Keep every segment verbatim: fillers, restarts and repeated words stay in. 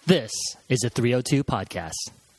This is a three oh two podcast.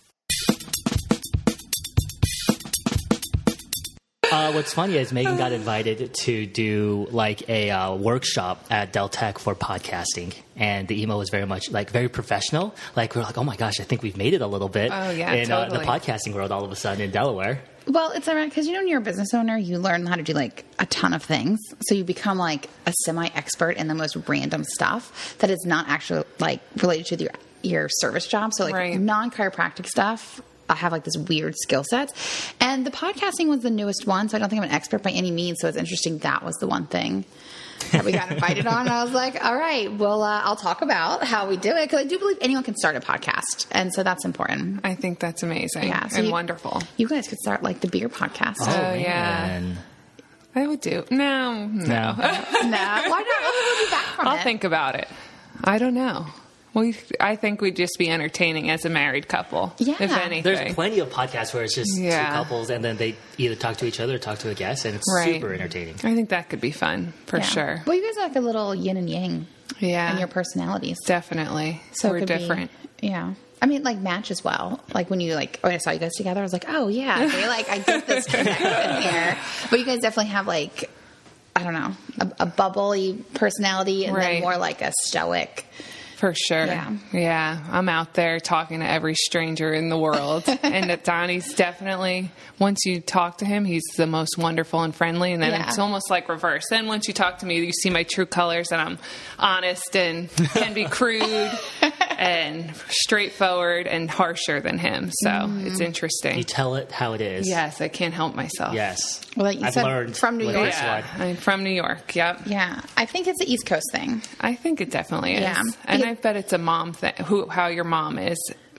Uh, what's funny is Megan got invited to do like a uh, workshop at Dell Tech for podcasting, and the email was very much like very professional. Like we're like, oh my gosh, I think we've made it a little bit oh, yeah, in totally. uh, the podcasting world all of a sudden in Delaware. Well, it's ironic because, you know, when you're a business owner, you learn how to do like a ton of things. So you become like a semi-expert in the most random stuff that is not actually like related to your, your service job. So like right. non-chiropractic stuff, I have like this weird skill sets. And the podcasting was the newest one. So I don't think I'm an expert by any means. So it's interesting. That was the one thing that we got invited on. And I was like, all right, well, uh, I'll talk about how we do it. Because I do believe anyone can start a podcast. And so that's important. I think that's amazing Yeah, so and you- wonderful. You guys could start like the beer podcast. Oh, yeah. man. I would do. No, no. No. No, why not? We'll be back from I'll it. think about it. I don't know. We, I think we'd just be entertaining as a married couple, Yeah. if anything. There's plenty of podcasts where it's just Yeah. two couples and then they either talk to each other or talk to a guest, and it's Right. super entertaining. I think that could be fun, for Yeah. sure. Well, you guys are like a little yin and yang Yeah, in your personalities. definitely. So it We're could be- different. yeah. I mean, like match as well. Like when you like, when I saw you guys together, I was like, oh yeah, they like I get this connection here. But you guys definitely have like, I don't know, a, a bubbly personality, and Right. then more like a stoic. For sure. Yeah. Yeah. I'm out there talking to every stranger in the world. And that Donnie's definitely, once you talk to him, he's the most wonderful and friendly. And then Yeah. it's almost like reverse. Then once you talk to me, you see my true colors, and I'm honest and can be crude and straightforward and harsher than him. So Mm. it's interesting. You tell it how it is. Yes, I can't help myself. Yes. Well, like you I've said, learned from New with York. this Yeah, one. I'm from New York. Yep. Yeah, I think it's the East Coast thing. I think it definitely is. Yeah. And Yeah. I bet it's a mom thing. Who, how your mom is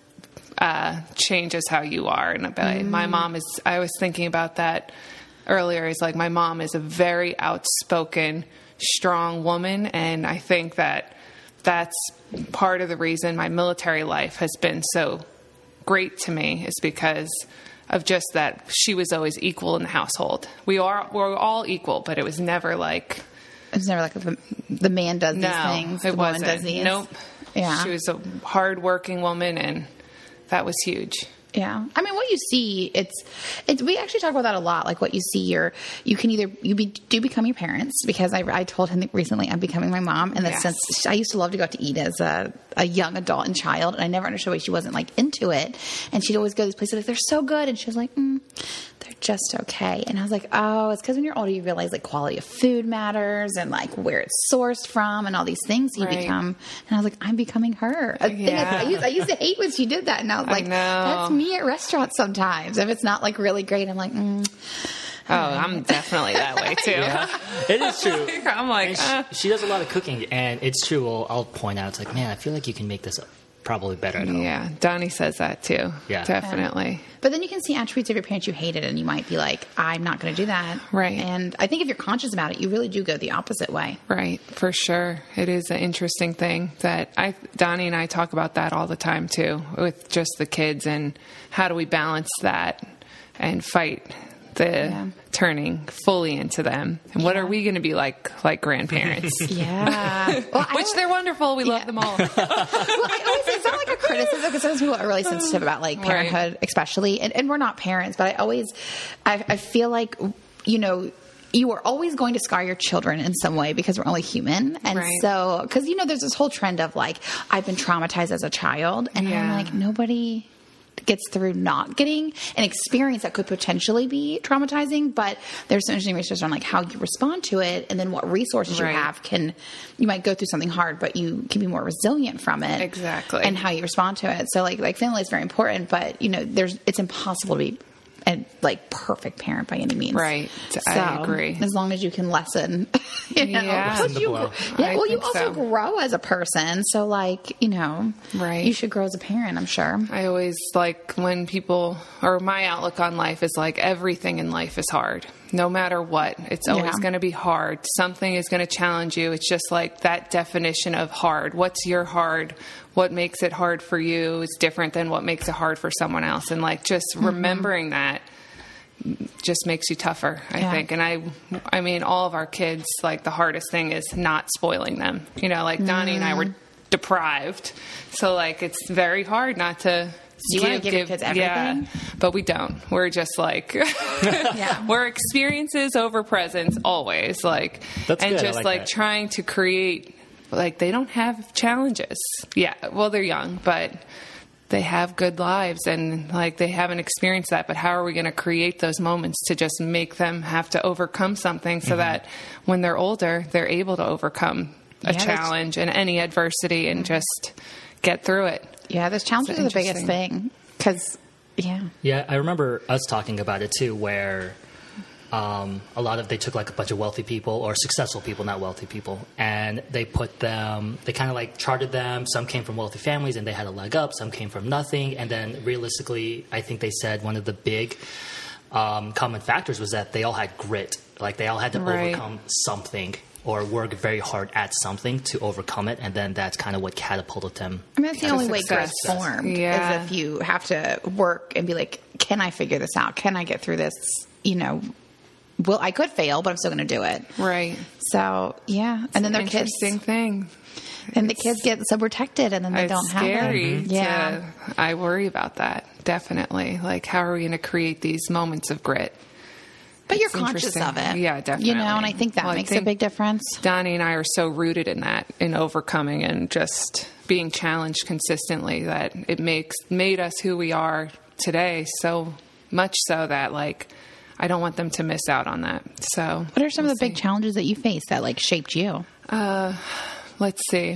uh, changes how you are. And I bet Mm. my mom is, I was thinking about that earlier. Is like, my mom is a very outspoken, strong woman. And I think that that's part of the reason my military life has been so great to me, is because of just that she was always equal in the household. We are, we're all equal, but it was never like, It's never like the, the man does these no, things, it the woman wasn't. does these. Nope. Yeah. She was a hard-working woman, and that was huge. Yeah. I mean, what you see, it's, it's, we actually talk about that a lot. Like what you see, you're, you can either, you be, do become your parents, because I, I told him recently I'm becoming my mom. And Yes. since I used to love to go out to eat as a, a young adult and child, and I never understood why she wasn't like into it. And she'd always go to these places like, they're so good. And she was like, mm, they're just okay. And I was like, oh, it's because when you're older, you realize like quality of food matters and like where it's sourced from and all these things you Right. become. And I was like, I'm becoming her. A thing I, Yeah. I, used, I used to hate when she did that. And I was I like, know. that's me at restaurants sometimes. If it's not like really great, I'm like, mm. Oh, I'm definitely that way, too. It is true. I'm like, And uh, she, she does a lot of cooking, and it's true. I'll, I'll point out, it's like, man, I feel like you can make this probably better at home. yeah, Donnie says that, too. Yeah. Definitely. But then you can see attributes of your parents you hated, and you might be like, I'm not going to do that. Right. And I think if you're conscious about it, you really do go the opposite way. Right, for sure. It is an interesting thing that I, Donnie and I talk about that all the time, too, with just the kids, and how do we balance that and fight the Yeah. turning fully into them. And what Yeah. are we going to be like, like grandparents? Yeah. Well, I Which don't- they're wonderful. We Yeah. love them all. well, I always say it's not like a criticism, because sometimes people are really sensitive about like Right. parenthood, especially, and, and we're not parents, but I always, I, I feel like, you know, you are always going to scar your children in some way, because we're only human. And Right. so, because, you know, there's this whole trend of like, I've been traumatized as a child, and I'm Yeah. like, nobody gets through not getting an experience that could potentially be traumatizing, but there's some interesting research on like how you respond to it, and then what resources Right. you have can, you might go through something hard, but you can be more resilient from it. Exactly. And how you respond to it. So like, like family is very important, but you know, there's, it's impossible to be a like perfect parent by any means. Right. I agree. As long as you can lessen, you know, Yeah. Plus Lessen the you, blow. yeah, I well, you think also so. grow as a person. So like, you know, Right. you should grow as a parent, I'm sure. I always like when people, or my outlook on life is like, everything in life is hard. No matter what, it's always Yeah. going to be hard. Something is going to challenge you. It's just like that definition of hard. What's your hard? What makes it hard for you is different than what makes it hard for someone else. And like just Mm-hmm. remembering that just makes you tougher, I Yeah. think. And I, I mean, all of our kids, like the hardest thing is not spoiling them. You know, like Donnie and I were deprived. So like it's very hard not to. So you want to give your kids everything? Yeah, but we don't. We're just like, Yeah. we're experiences over presents always. Like, That's and good. I just like like that. trying to create, like they don't have challenges. Yeah, well, they're young, but they have good lives and like they haven't experienced that. But how are we going to create those moments to just make them have to overcome something so Mm-hmm. that when they're older, they're able to overcome a Yeah, that's- challenge and any adversity and just get through it. Yeah, those challenges are the biggest interesting. thing. Because, yeah. Yeah, I remember us talking about it too, where um, a lot of they took like a bunch of wealthy people or successful people, not wealthy people, and they put them. They kind of like charted them. Some came from wealthy families and they had a leg up. Some came from nothing, and then realistically, I think they said one of the big um, common factors was that they all had grit. Like they all had to Right. overcome something or work very hard at something to overcome it, and then that's kind of what catapulted them. I mean, that's the To only way success. grit's formed. Yeah. Is if you have to work and be like, can I figure this out? Can I get through this? You know, well, I could fail, but I'm still going to do it. Right. So, yeah. And then their kids, Interesting thing. and the kids get so protected and then they It's don't have scary. it. Yeah. To, I worry about that. Definitely. Like, how are we going to create these moments of grit? But you're It's conscious of interesting. it. Yeah, definitely. You know, and I think that Well, I makes think a big difference. Donnie and I are so rooted in that, in overcoming and just being challenged consistently, that it makes made us who we are today. So much so that like I don't want them to miss out on that. So What are some we'll of the big see. challenges that you face that like shaped you? Let's see.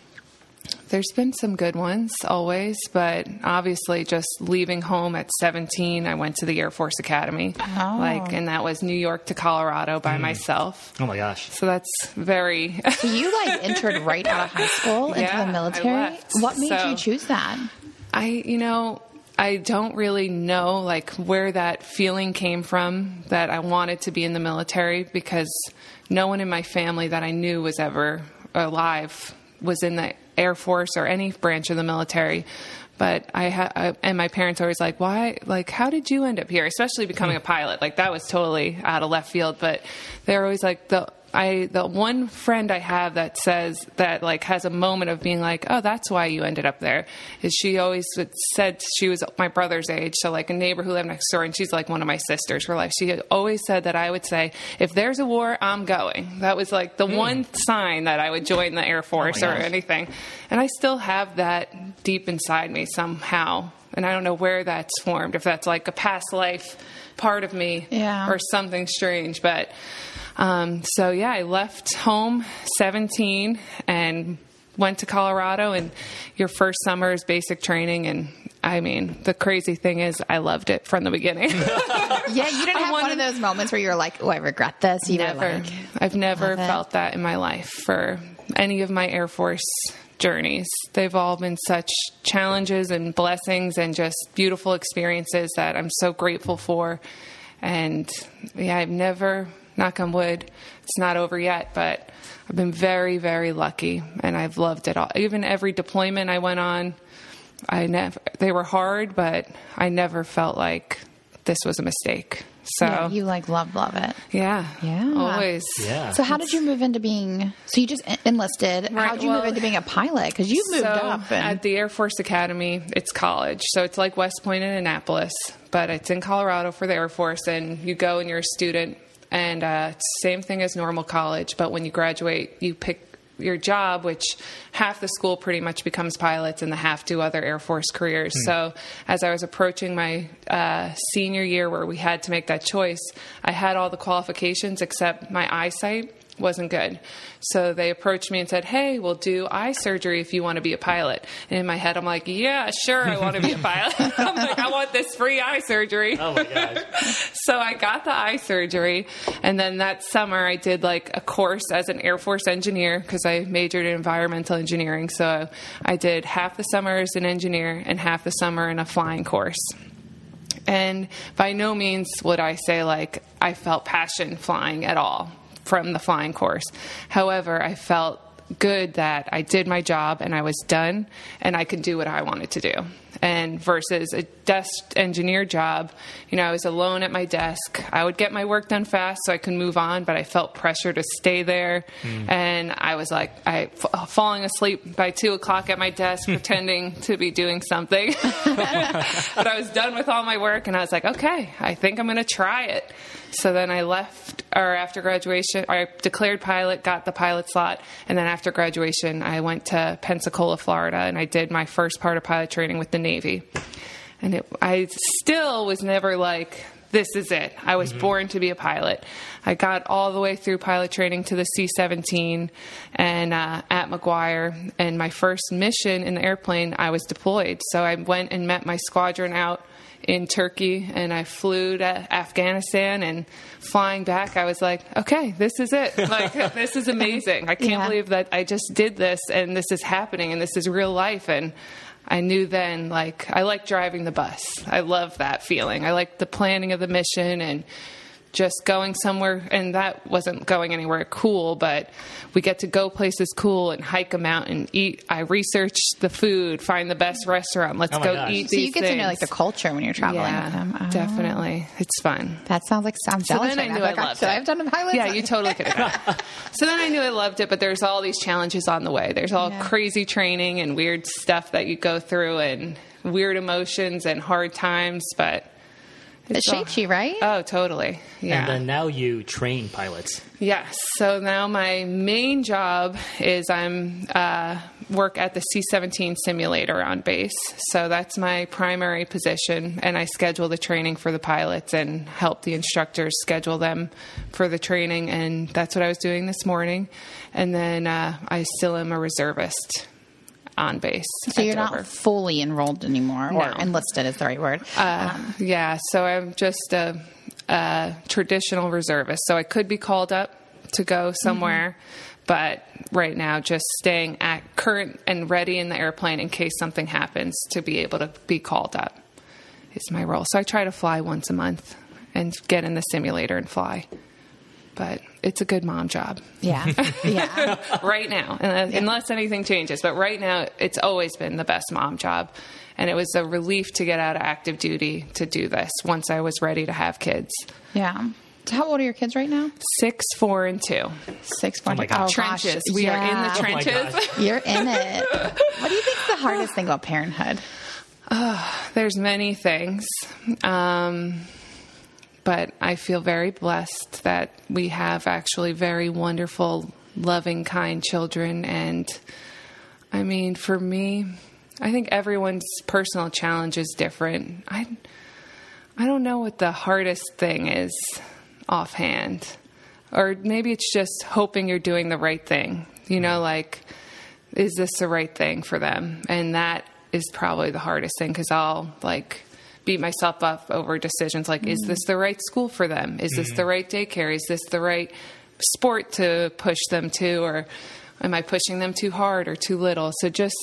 There's been some good ones always, but obviously just leaving home at seventeen, I went to the Air Force Academy. Oh. Like, and that was New York to Colorado by myself. Oh my gosh! So that's very So you like entered right out of high school into Yeah, the I military. left. What made So- you choose that? I, you know, I don't really know like where that feeling came from that I wanted to be in the military, because no one in my family that I knew was ever alive was in the Air Force or any branch of the military. But I, ha- I and my parents always like, why, like, how did you end up here? Especially becoming a pilot. Like that was totally out of left field, but they're always like the, I, the one friend I have that says that like has a moment of being like, oh, that's why you ended up there, is she always said she was my brother's age. So like a neighbor who lived next door, and she's like one of my sisters for life. She had always said that I would say, if there's a war, I'm going. That was like the one sign that I would join the Air Force or gosh. anything. And I still have that deep inside me somehow. And I don't know where that's formed, if that's like a past life part of me Yeah. or something strange. But um, so, yeah, I left home seventeen and went to Colorado. And your first summer is basic training. And I mean, the crazy thing is I loved it from the beginning. Yeah, you didn't I have one wanted- of those moments where you're like, oh, I regret this. You Never. Were like, I've never love it. felt that in my life for any of my Air Force journeys. They've all been such challenges and blessings and just beautiful experiences that I'm so grateful for. And yeah, I've never, knock on wood, it's not over yet, but I've been very, very lucky, and I've loved it all. Even every deployment I went on, I never, they were hard, but I never felt like this was a mistake. So yeah, you like love, love it. yeah. Yeah. Always. Yeah. So how did you move into being, so you just en- enlisted. Right, How did you move well- into being a pilot? Because you've moved so up. And, at the Air Force Academy, it's college. So it's like West Point and Annapolis, but it's in Colorado for the Air Force. And you go and you're a student, and uh, it's the same thing as normal college. But when you graduate, you pick your job, which half the school pretty much becomes pilots and the half do other Air Force careers. So as I was approaching my uh, senior year where we had to make that choice, I had all the qualifications except my eyesight wasn't good. So they approached me and said, hey, we'll do eye surgery if you want to be a pilot. And in my head, I'm like, yeah, sure, I want to be a pilot. I'm like, I want this free eye surgery. Oh my gosh! So I got the eye surgery, and then that summer I did like a course as an Air Force engineer because I majored in environmental engineering. So I did half the summer as an engineer and half the summer in a flying course. And by no means would I say like I felt passion flying at all from the flying course. However, I felt good that I did my job and I was done and I could do what I wanted to do. And versus a desk engineer job, you know, I was alone at my desk. I would get my work done fast so I could move on, but I felt pressure to stay there. Mm. And I was like, I f- falling asleep by two o'clock at my desk, pretending to be doing something. But I was done with all my work, and I was like, okay, I think I'm going to try it. So then I left, or after graduation, I declared pilot, got the pilot slot, and then after graduation, I went to Pensacola, Florida, and I did my first part of pilot training with the Navy. And it, I still was never like, this is it. I was mm-hmm. born to be a pilot. I got all the way through pilot training to the C seventeen and uh, at McGuire, and my first mission in the airplane, I was deployed. So I went and met my squadron out in Turkey, and I flew to Afghanistan, and flying back, I was like, okay, this is it. Like, this is amazing. I can't yeah. believe that I just did this, and this is happening, and this is real life. And I knew then, like, I like driving the bus. I love that feeling. I like the planning of the mission and just going somewhere, and that wasn't going anywhere cool, but we get to go places cool and hike a mountain, eat. I researched the food, find the best restaurant. Let's oh go gosh. eat so these you get things. to know like the culture when you're traveling yeah, with them. Oh. Definitely. It's fun. That sounds like I'm so jealous then right I knew now. I Like, loved should it. I have done a pilot? Yeah, you totally could have. So then I knew I loved it, but there's all these challenges on the way. There's all Yeah. crazy training and weird stuff that you go through and weird emotions and hard times, but It shapes you, right? Oh, totally. Yeah. And then now you train pilots. Yes. So now my main job is I'm uh, work at the C seventeen simulator on base. So that's my primary position, and I schedule the training for the pilots and help the instructors schedule them for the training. And that's what I was doing this morning. And then uh, I still am a reservist on base. So you're Dover. not fully enrolled anymore, or No. enlisted is the right word. Uh, um, yeah, so I'm just a, a traditional reservist. So I could be called up to go somewhere, mm-hmm. but right now just staying at current and ready in the airplane in case something happens to be able to be called up is my role. So I try to fly once a month and get in the simulator and fly. But it's a good mom job. Yeah. Yeah. Right now, unless anything changes. But right now, it's always been the best mom job. And it was a relief to get out of active duty to do this once I was ready to have kids. Yeah. So how old are your kids right now? Six, four, and two. Six, four, Oh my gosh. Trenches. Gosh. We yeah. are in the Oh my trenches. gosh. You're in it. What do you think is the hardest thing about parenthood? Oh, there's many things. Um, but I feel very blessed that we have actually very wonderful, loving, kind children. And I mean, for me, I think everyone's personal challenge is different. I, I don't know what the hardest thing is offhand. Or maybe it's just hoping you're doing the right thing. You know, like, is this the right thing for them? And that is probably the hardest thing, because I'll, like, beat myself up over decisions like, mm-hmm. is this the right school for them? Is this mm-hmm. the right daycare? Is this the right sport to push them to? Or am I pushing them too hard or too little? So just,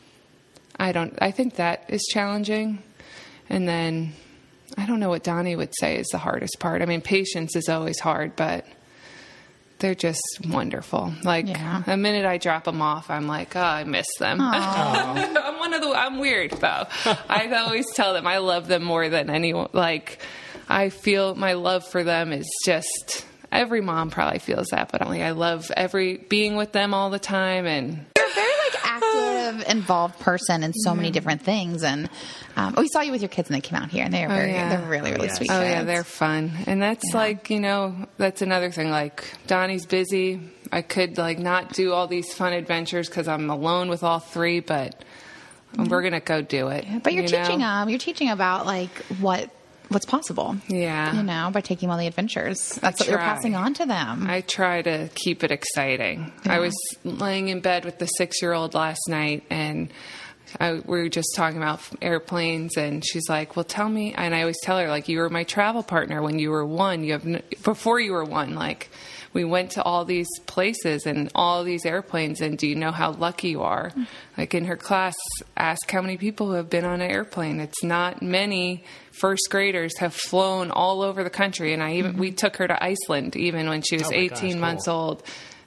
I don't, I think that is challenging. And then I don't know what Donnie would say is the hardest part. I mean, patience is always hard, but they're just wonderful. Like, yeah. the minute I drop them off, I'm like, oh, I miss them. I'm one of the, I'm weird though. I always tell them I love them more than anyone. Like, I feel my love for them is just, every mom probably feels that, but only I love every, being with them all the time. And you're a very like active, involved person in so yeah. many different things. And um, we saw you with your kids and they came out here, and they are very, oh, yeah. they're really, really oh, sweet. Oh kids. yeah, they're fun. And that's yeah. like, you know, that's another thing. Like, Donnie's busy. I could like not do all these fun adventures because I'm alone with all three, but mm-hmm. we're gonna go do it. Yeah, but you're you teaching know? them. You're teaching about like what what's possible. Yeah, you know, by taking all the adventures. That's I what you're try. passing on to them. I try to keep it exciting. Yeah. I was laying in bed with the six-year-old last night, and I, we were just talking about airplanes, and she's like, well, tell me, and I always tell her, like, you were my travel partner when you were one, you have, n- before you were one, like, we went to all these places and all these airplanes, and do you know how lucky you are? Mm-hmm. Like, in her class, ask how many people have been on an airplane. It's not many. First graders have flown all over the country, and I even, mm-hmm. we took her to Iceland, even when she was oh eighteen gosh, months cool. old.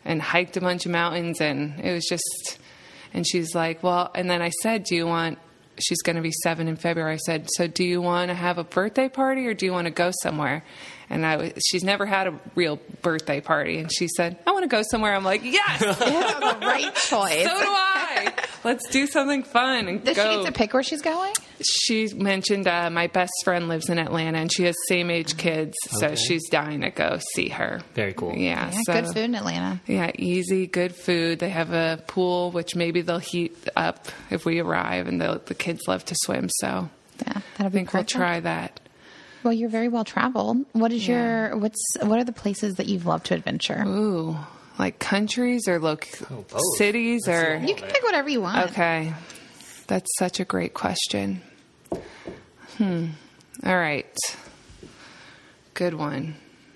and hiked a bunch of mountains, and it was just, and she's like, well, and then I said, do you want, she's going to be seven in February. I said, so do you want to have a birthday party or do you want to go somewhere? And I was, she's never had a real birthday party. And she said, I want to go somewhere. I'm like, yes, Yeah, the right choice. so do I. Let's do something fun and Does go. she get to pick where she's going? She mentioned uh, my best friend lives in Atlanta and she has same age kids. So Okay. she's dying to go see her. Very cool. Yeah. Yeah, so, good food in Atlanta. Yeah, easy, good food. They have a pool, which maybe they'll heat up if we arrive, and the the kids love to swim. So Yeah, that'll I be think we'll perfect. try that. Well, you're very well traveled. What is Yeah. your what's what are the places that you've loved to adventure? Ooh, like countries or loc- Oh, both. cities Let's or see. You can pick whatever you want. okay. That's such a great question. Hmm. All right. Good one.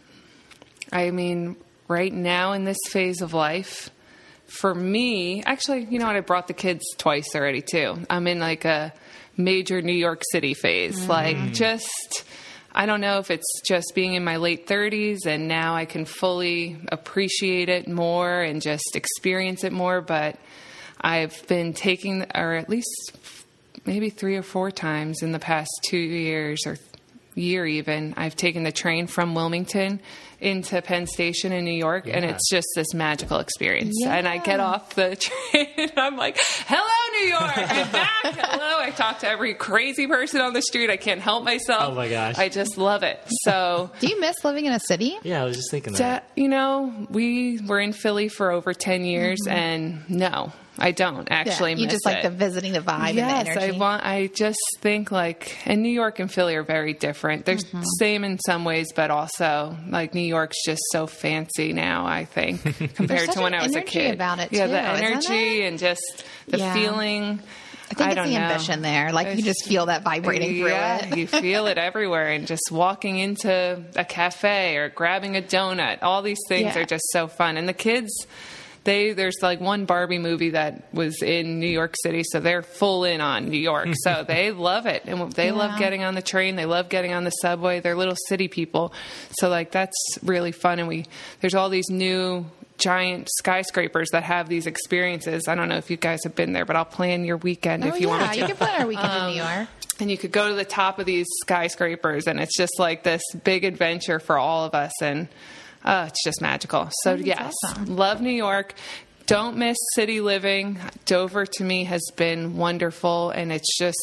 I mean, right now in this phase of life, for me, actually, you know what? I brought the kids twice already too. I'm in like a major New York City phase. Like just, I don't know if it's just being in my late thirties and now I can fully appreciate it more and just experience it more. But I've been taking, or at least maybe three or four times in the past two years or year even, I've taken the train from Wilmington into Penn Station in New York, and Yeah. it's just this magical experience. Yeah. And I get off the train, and I'm like, hello, New York, I'm back, hello. I talk to every crazy person on the street. I can't help myself. Oh, my gosh. I just love it. So... Do you miss living in a city? Yeah, I was just thinking Da- that. you know, we were in Philly for over ten years, and no, I don't actually Yeah, you miss just like it. the visiting, the vibe, Yes, and the energy. I want. I just think like, and New York and Philly are very different. They're Mm-hmm. same in some ways, but also like New York's just so fancy now. I think compared such to when an I was a energy kid. about it, yeah, too, the isn't energy there? and just the Yeah. feeling. I think it's don't the know. ambition there. Like you just feel that vibrating through Yeah, it. you feel it everywhere, and just walking into a cafe or grabbing a donut. All these things Yeah. are just so fun, and the kids. They there's like one Barbie movie that was in New York City, so they're full in on New York. So they love it, and they Yeah. love getting on the train. They love getting on the subway. They're little city people, so like that's really fun. And we there's all these new giant skyscrapers that have these experiences. I don't know if you guys have been there, but I'll plan your weekend Oh, if you yeah, want to. you can plan our weekend Um, in New York. And you could go to the top of these skyscrapers, and it's just like this big adventure for all of us. And uh, it's just magical. So, Oh, that's yes, awesome. love New York. Don't miss city living. Dover to me has been wonderful. And it's just,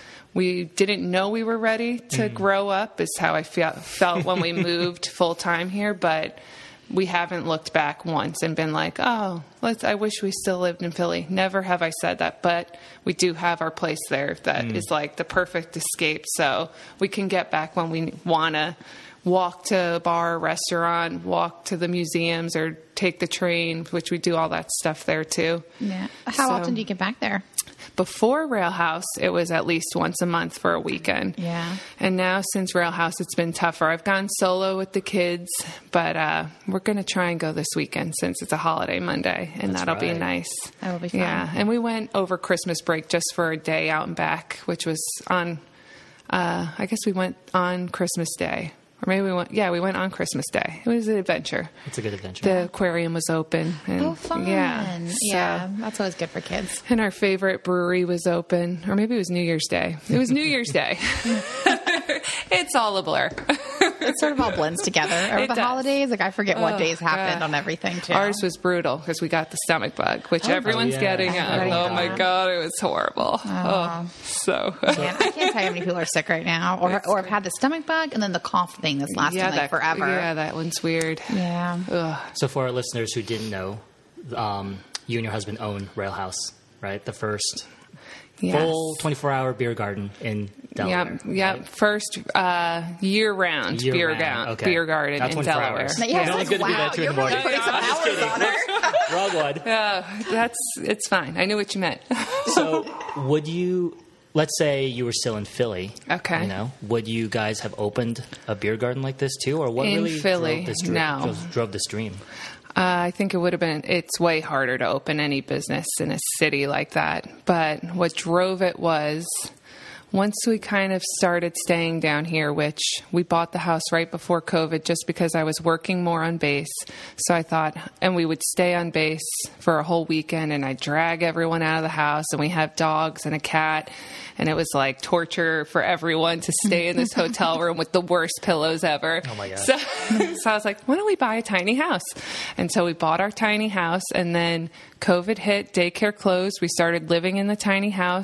we didn't know we were ready to grow up, is how I felt, felt when we moved full time here. But we haven't looked back once and been like, oh, let's, I wish we still lived in Philly. Never have I said that, but we do have our place there that is like the perfect escape. So we can get back when we want to walk to a bar, or restaurant, walk to the museums, or take the train, which we do all that stuff there too. Yeah. How So- often do you get back there? Before Rail House, it was at least once a month for a weekend. Yeah. And now since Rail House, it's been tougher. I've gone solo with the kids, but uh, we're going to try and go this weekend since it's a holiday Monday, and That's that'll be right. nice. That will be fun. Yeah. And we went over Christmas break just for a day out and back, which was on, uh, I guess we went on Christmas Day. Or maybe we went, yeah, we went on Christmas Day. It was an adventure. It's a good adventure. The aquarium was open. And, Oh, fun. Yeah. So- Yeah, that's always good for kids. and our favorite brewery was open, or maybe it was New Year's Day. It was New Year's Day. It's all a blur. It sort of all blends together over It the does. holidays. Like I forget what Oh, days happened God. on everything too. Ours was brutal because we got the stomach bug, which everyone's yeah. getting. Oh, Uh, yeah. oh my God, it was horrible. Oh, so. Man, I can't tell you how many people are sick right now, or or have had the stomach bug and then the cough thing that's lasting yeah, like that, forever. Yeah, that one's weird. Yeah. Ugh. So for our listeners who didn't know, um, you and your husband own Rail House, right? The first Yes. full twenty-four hour beer garden in Delaware. Yep, yep. right? First uh, year-round Year beer, round, ga- okay. beer garden Not in twenty-four Delaware. hours. Yeah, Yeah. it's Only like, good to be wow, there two in you're the really morning. putting some I'm hours on her. Wrong one. Uh, that's it's fine. I knew what you meant. So would you, let's say you were still in Philly. Okay. You know, would you guys have opened a beer garden like this too? Or what In really Philly, drove this, dr- no. drove, drove this dream? Uh, I think it would have been, it's way harder to open any business in a city like that. But what drove it was once we kind of started staying down here, which we bought the house right before COVID just because I was working more on base. So I thought, and we would stay on base for a whole weekend, and I'd drag everyone out of the house, and we have dogs and a cat, and it was like torture for everyone to stay in this hotel room with the worst pillows ever. Oh my God. So, so I was like, why don't we buy a tiny house? And so we bought our tiny house, and then COVID hit, daycare closed. We started living in the tiny house,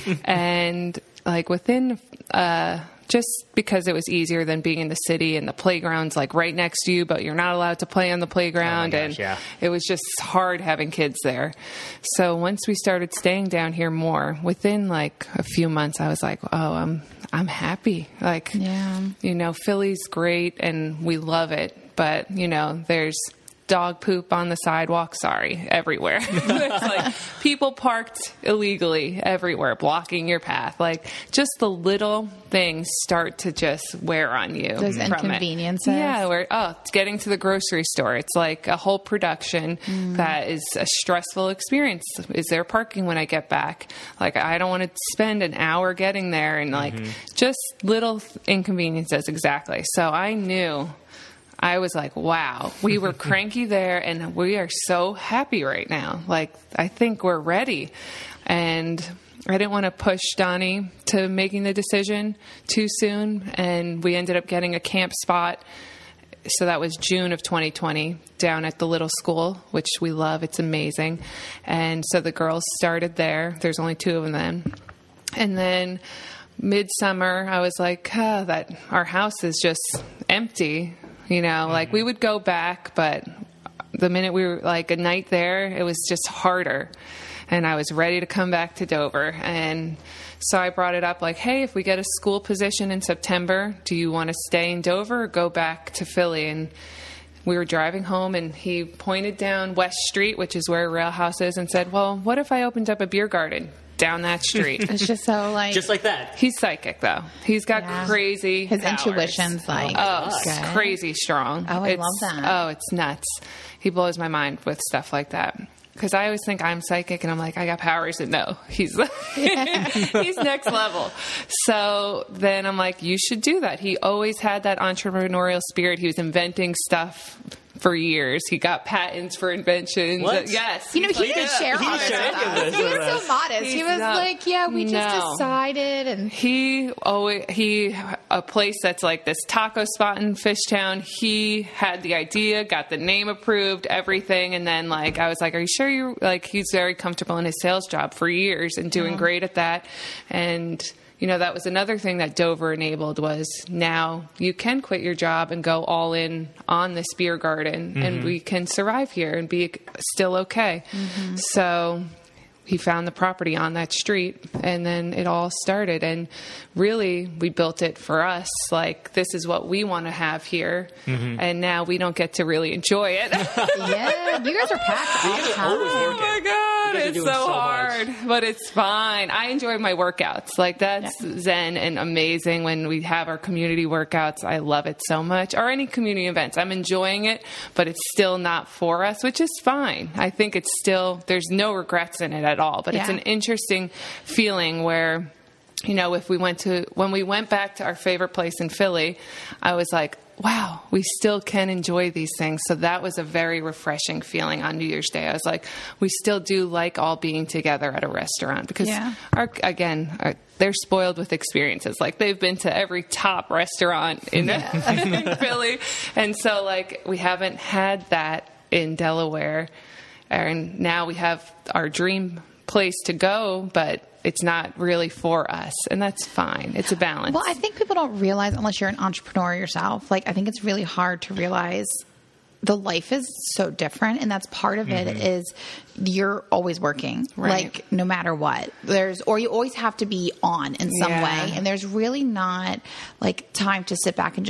and like within, uh, just because it was easier than being in the city and the playground's like right next to you, but you're not allowed to play on the playground. Oh my gosh, and yeah. It was just hard having kids there. So once we started staying down here more, within like a few months, I was like, oh, I'm, I'm happy. Like, Yeah. you know, Philly's great and we love it, but you know, there's dog poop on the sidewalk, sorry, everywhere. There's like people parked illegally everywhere, blocking your path. Like just the little things start to just wear on you. Those from inconveniences. It. Yeah, where oh, it's getting to the grocery store. It's like a whole production mm. that is a stressful experience. Is there parking when I get back? Like I don't want to spend an hour getting there, and like mm-hmm. just little inconveniences. Exactly. So I knew. I was like, wow, we were cranky there and we are so happy right now. Like, I think we're ready. And I didn't want to push Donnie to making the decision too soon. And we ended up getting a camp spot. So that was June of twenty twenty down at the little school, which we love. It's amazing. And so the girls started there. There's only two of them then. And then midsummer, I was like, oh, that our house is just empty. You know, like we would go back, but the minute we were like a night there, it was just harder. And I was ready to come back to Dover. And so I brought it up like, hey, if we get a school position in September, do you want to stay in Dover or go back to Philly? And we were driving home and he pointed down West Street, which is where Rail House is, and said, well, what if I opened up a beer garden down that street? It's just so like... Just like that. He's psychic, though. He's got yeah. crazy His powers. intuition's like... Oh, good. Crazy strong. Oh, I it's, love that. Oh, it's nuts. He blows my mind with stuff like that. Because I always think I'm psychic, and I'm like, I got powers. And no, he's he's next level. So then I'm like, you should do that. He always had that entrepreneurial spirit. He was inventing stuff for years. He got patents for inventions. What? Yes. You know, he didn't share all this with us. He was so modest. He's he was not, like, yeah, we no. just decided. And he always, he, a place that's like this taco spot in Fishtown, he had the idea, got the name approved, everything. And then like, I was like, are you sure you like, he's very comfortable in his sales job for years and doing yeah. great at that. And you know, that was another thing that Dover enabled was now you can quit your job and go all in on this beer garden mm-hmm. and we can survive here and be still okay. Mm-hmm. So he found the property on that street and then it all started. And really we built it for us. Like, this is what we want to have here. Mm-hmm. And now we don't get to really enjoy it. Yeah, you guys are packed all the time. Oh my God, it's so, so hard, but it's fine. I enjoy my workouts. Like, that's yeah. zen and amazing when we have our community workouts. I love it so much. Or any community events. I'm enjoying it, but it's still not for us, which is fine. I think it's still, there's no regrets in it at all, but yeah. it's an interesting feeling where, you know, if we went to, when we went back to our favorite place in Philly, I was like, wow, we still can enjoy these things. So that was a very refreshing feeling on New Year's Day. I was like, we still do like all being together at a restaurant because, yeah. our, again, our, they're spoiled with experiences. Like, they've been to every top restaurant in, yeah. in Philly. And so, like, we haven't had that in Delaware. And now we have our dream place to go, but it's not really for us, and that's fine. It's a balance. Well, I think people don't realize, unless you're an entrepreneur yourself, like, I think it's really hard to realize the life is so different, and that's part of it mm-hmm. is you're always working, right. like, no matter what. There's, or you always have to be on in some yeah. way, and there's really not, like, time to sit back and just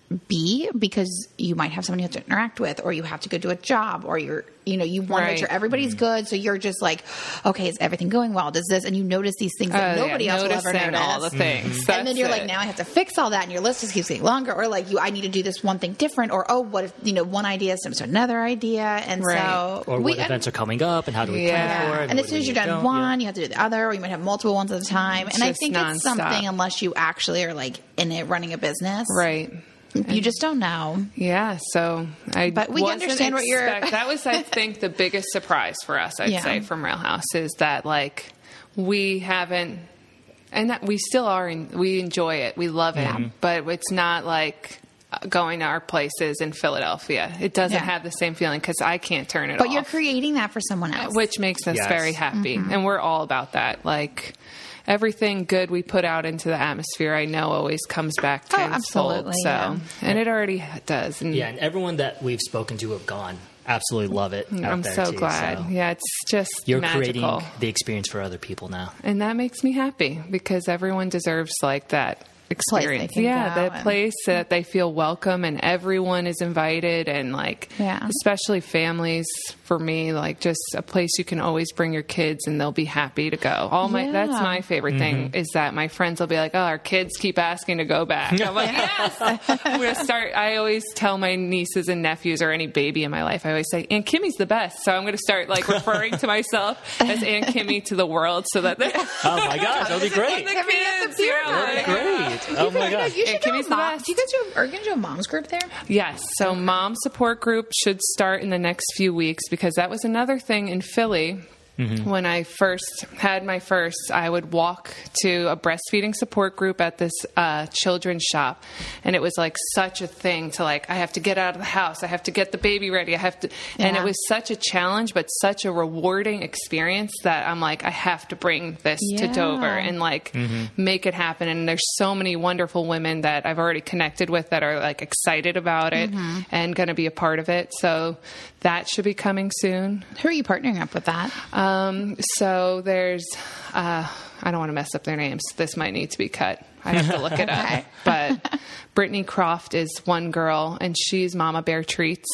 be, because you might have someone you have to interact with, or you have to go do a job, or you're, you know, you want to make Right. sure everybody's good. So you're just like, okay, is everything going well? Does this, and you notice these things that Oh, nobody yeah. else will ever Noticing notice. all the things. And then That's you're like, it. now I have to fix all that, and your list just keeps getting longer. Or like, you, I need to do this one thing different. Or oh, what if, you know, one idea stems to another idea, and Right. so Or we what events are coming up and how do we Yeah. plan for it? and as what soon as do you're we done don't? Yeah. one, you have to do the other, or you might have multiple ones at a time. It's And I just think it's nonstop. something, unless you actually are like in it running a business, Right. You just don't know. Yeah, so I But we wasn't understand what you're- expect- that was, I think, the biggest surprise for us, I'd Yeah. say, from Rail House, is that, like, we haven't, and that we still are, in, we enjoy it, we love it, but it's not like going to our places in Philadelphia. It doesn't Yeah. have the same feeling because I can't turn it But off. you're creating that for someone else. Which makes us Yes. very happy. Mm-hmm. And we're all about that. Like, everything good we put out into the atmosphere, I know always comes back Oh, tenfold. absolutely, So, yeah. and it already does. And Yeah, and everyone that we've spoken to have gone absolutely love it. out I'm there so too, glad. so Yeah, it's just You're magical. creating the experience for other people now. And that makes me happy because everyone deserves like that experience. can Yeah, go that and- place that they feel welcome and everyone is invited, and like Yeah. especially families, for me, like just a place you can always bring your kids and they'll be happy to go. All my Yeah. that's my favorite thing is that my friends will be like, "Oh, our kids keep asking to go back." I'm like, "Yes." I'm going to start I always tell my nieces and nephews, or any baby in my life, I always say, "Aunt Kimmy's the best." So I'm going to start like referring to myself as Aunt Kimmy to the world, so that they Oh my gosh, that'll be great. the Kimmy at the kids, beer yeah, garden. like- Great. Oh my gosh. You should And do a Kimmy's the mom- best. Do you guys do? Are you going to do a mom's group there? Yes. So mom support group should start in the next few weeks, because that was another thing in Philly. When I first had my first, I would walk to a breastfeeding support group at this uh, children's shop, and it was like such a thing to like, I have to get out of the house, I have to get the baby ready, I have to, and Yeah. it was such a challenge, but such a rewarding experience that I'm like, I have to bring this to Yeah. Dover and like make it happen. And there's so many wonderful women that I've already connected with that are like excited about it and going to be a part of it. So that should be coming soon. Who are you partnering up with that? Um, so there's, uh, I don't want to mess up their names. This might need to be cut. I have to look it Okay. up. But Brittany Croft is one girl, and she's Mama Bear Treats.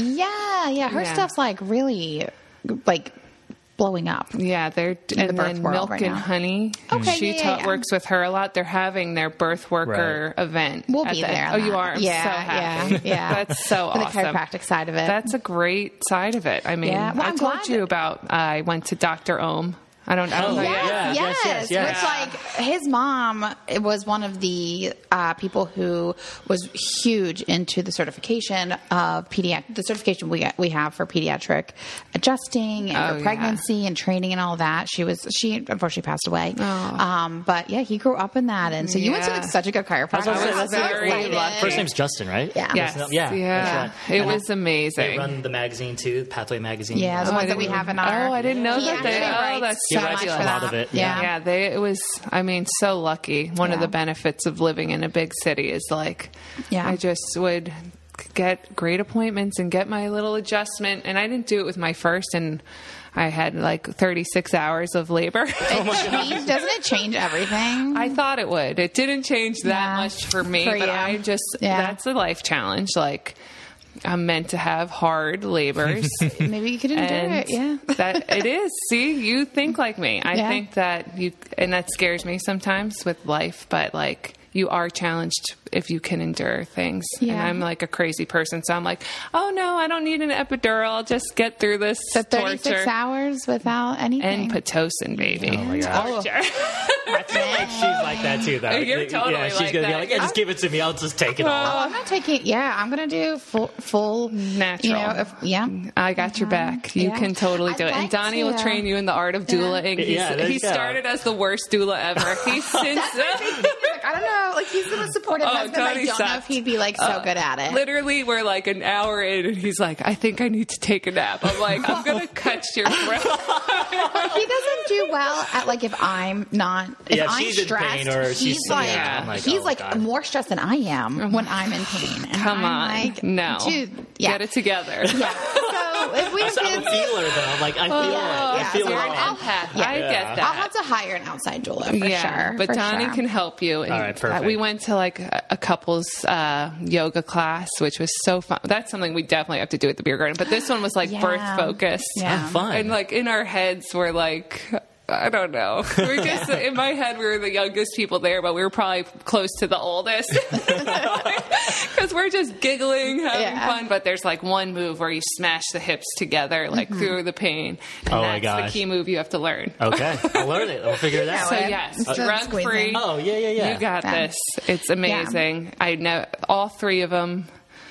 Yeah, yeah. Her Yeah. stuff's like really like blowing up. Yeah, they're In and the birth then world Milk right and now. Honey. Okay, she yeah, yeah, ta- yeah. works with her a lot. They're having their birth worker event. We'll at be the- there. on Oh, you that. are. I'm yeah, so happy. Yeah, yeah. That's so For awesome. the chiropractic side of it. That's a great side of it. I mean, Yeah, well, I I'm told glad- you about. Uh, I went to Doctor Ohm. I don't. I don't Oh, know. yeah. yet. Yes, yes, yes, yes, yes. Which, like, his mom was one of the uh, people who was huge into the certification of pediatric, the certification we we have for pediatric adjusting and Oh, for yeah. pregnancy and training and all that. She was she unfortunately passed away. Um, but yeah, he grew up in that, and so you went to Yeah. like such a good chiropractor. I was gonna say, I was that's so very excited. lucky. First name's Justin, right? Yeah. Yes. Yeah. Yeah. That's right. It And was They amazing. run the magazine too, Pathway Magazine. Yeah, the Oh, I ones that we didn't- have in our. Oh, I didn't know He that they- actually oh, writes that's He so writes much a for lot that. of it, Yeah. Yeah, they it was. I mean, so lucky. One of Yeah. the benefits of living in a big city is like, Yeah. I just would get great appointments and get my little adjustment. And I didn't do it with my first, and I had like thirty-six hours of labor. It changed, doesn't it change everything? I thought it would. It didn't change that Yeah. much for me, For but you. I just Yeah. that's a life challenge. Like, I'm meant to have hard labors. Maybe you could endure and it. Yeah. that it is. See, you think like me. I Yeah. think that you, and that scares me sometimes with life, but like, you are challenged if you can endure things. And Yeah. I'm like a crazy person, so I'm like, oh no, I don't need an epidural. I'll just get through this So thirty-six torture. hours without anything. And Pitocin, baby. Oh my gosh. Torture. I feel like she's like that too, though. You're totally yeah, she's like gonna be that. like, yeah, just give it to me. I'll just take it all. Oh, I'm not taking. Yeah, I'm gonna do full, full Natural. You know, if, yeah. I got your back. You Yeah. can totally I'd do it. And like Donnie will to. train you in the art of doulaing. He's, Yeah, there he you go. started as the worst doula ever. He's since Like, I don't know. Like he's the most supportive Oh, husband. I Tony don't know sucked. if he'd be like so good at it. literally we're like an hour in and he's like, I think I need to take a nap. I'm like, I'm gonna cut your throat. But he doesn't do well at like if I'm not. If Yeah, if I'm she's in stressed, pain or she's- he's like, yeah, I'm like, he's oh, like God. more stressed than I am when I'm in pain. And Come I'm on. like, no. dude, yeah. Get it together. Yeah. So know. If we have So I'm a kids, feeler though. I'm like I feel Oh, like I yeah, feel so You're I'll- an wrong. empath. Yeah. I Yeah. get that. I'll have to hire an outside doula for yeah, sure. but for Donnie sure. can help you. And All right, perfect. We went to like a, a couple's uh, yoga class, which was so fun. That's something we definitely have to do at the beer garden. But this one was like Yeah. birth focused. Yeah. Oh, fun. And like in our heads, we're like, I don't know. We're just in my head, we were the youngest people there, but we were probably close to the oldest because we're just giggling, having Yeah. fun. But there's like one move where you smash the hips together, like through the pain. And Oh, my that's gosh. the key move you have to learn. Okay, I'll learn it. I'll figure it out. So way. yes, Instead of drug free. squeezing. Oh yeah, yeah, yeah. You got Yeah. this. It's amazing. I know all three of them,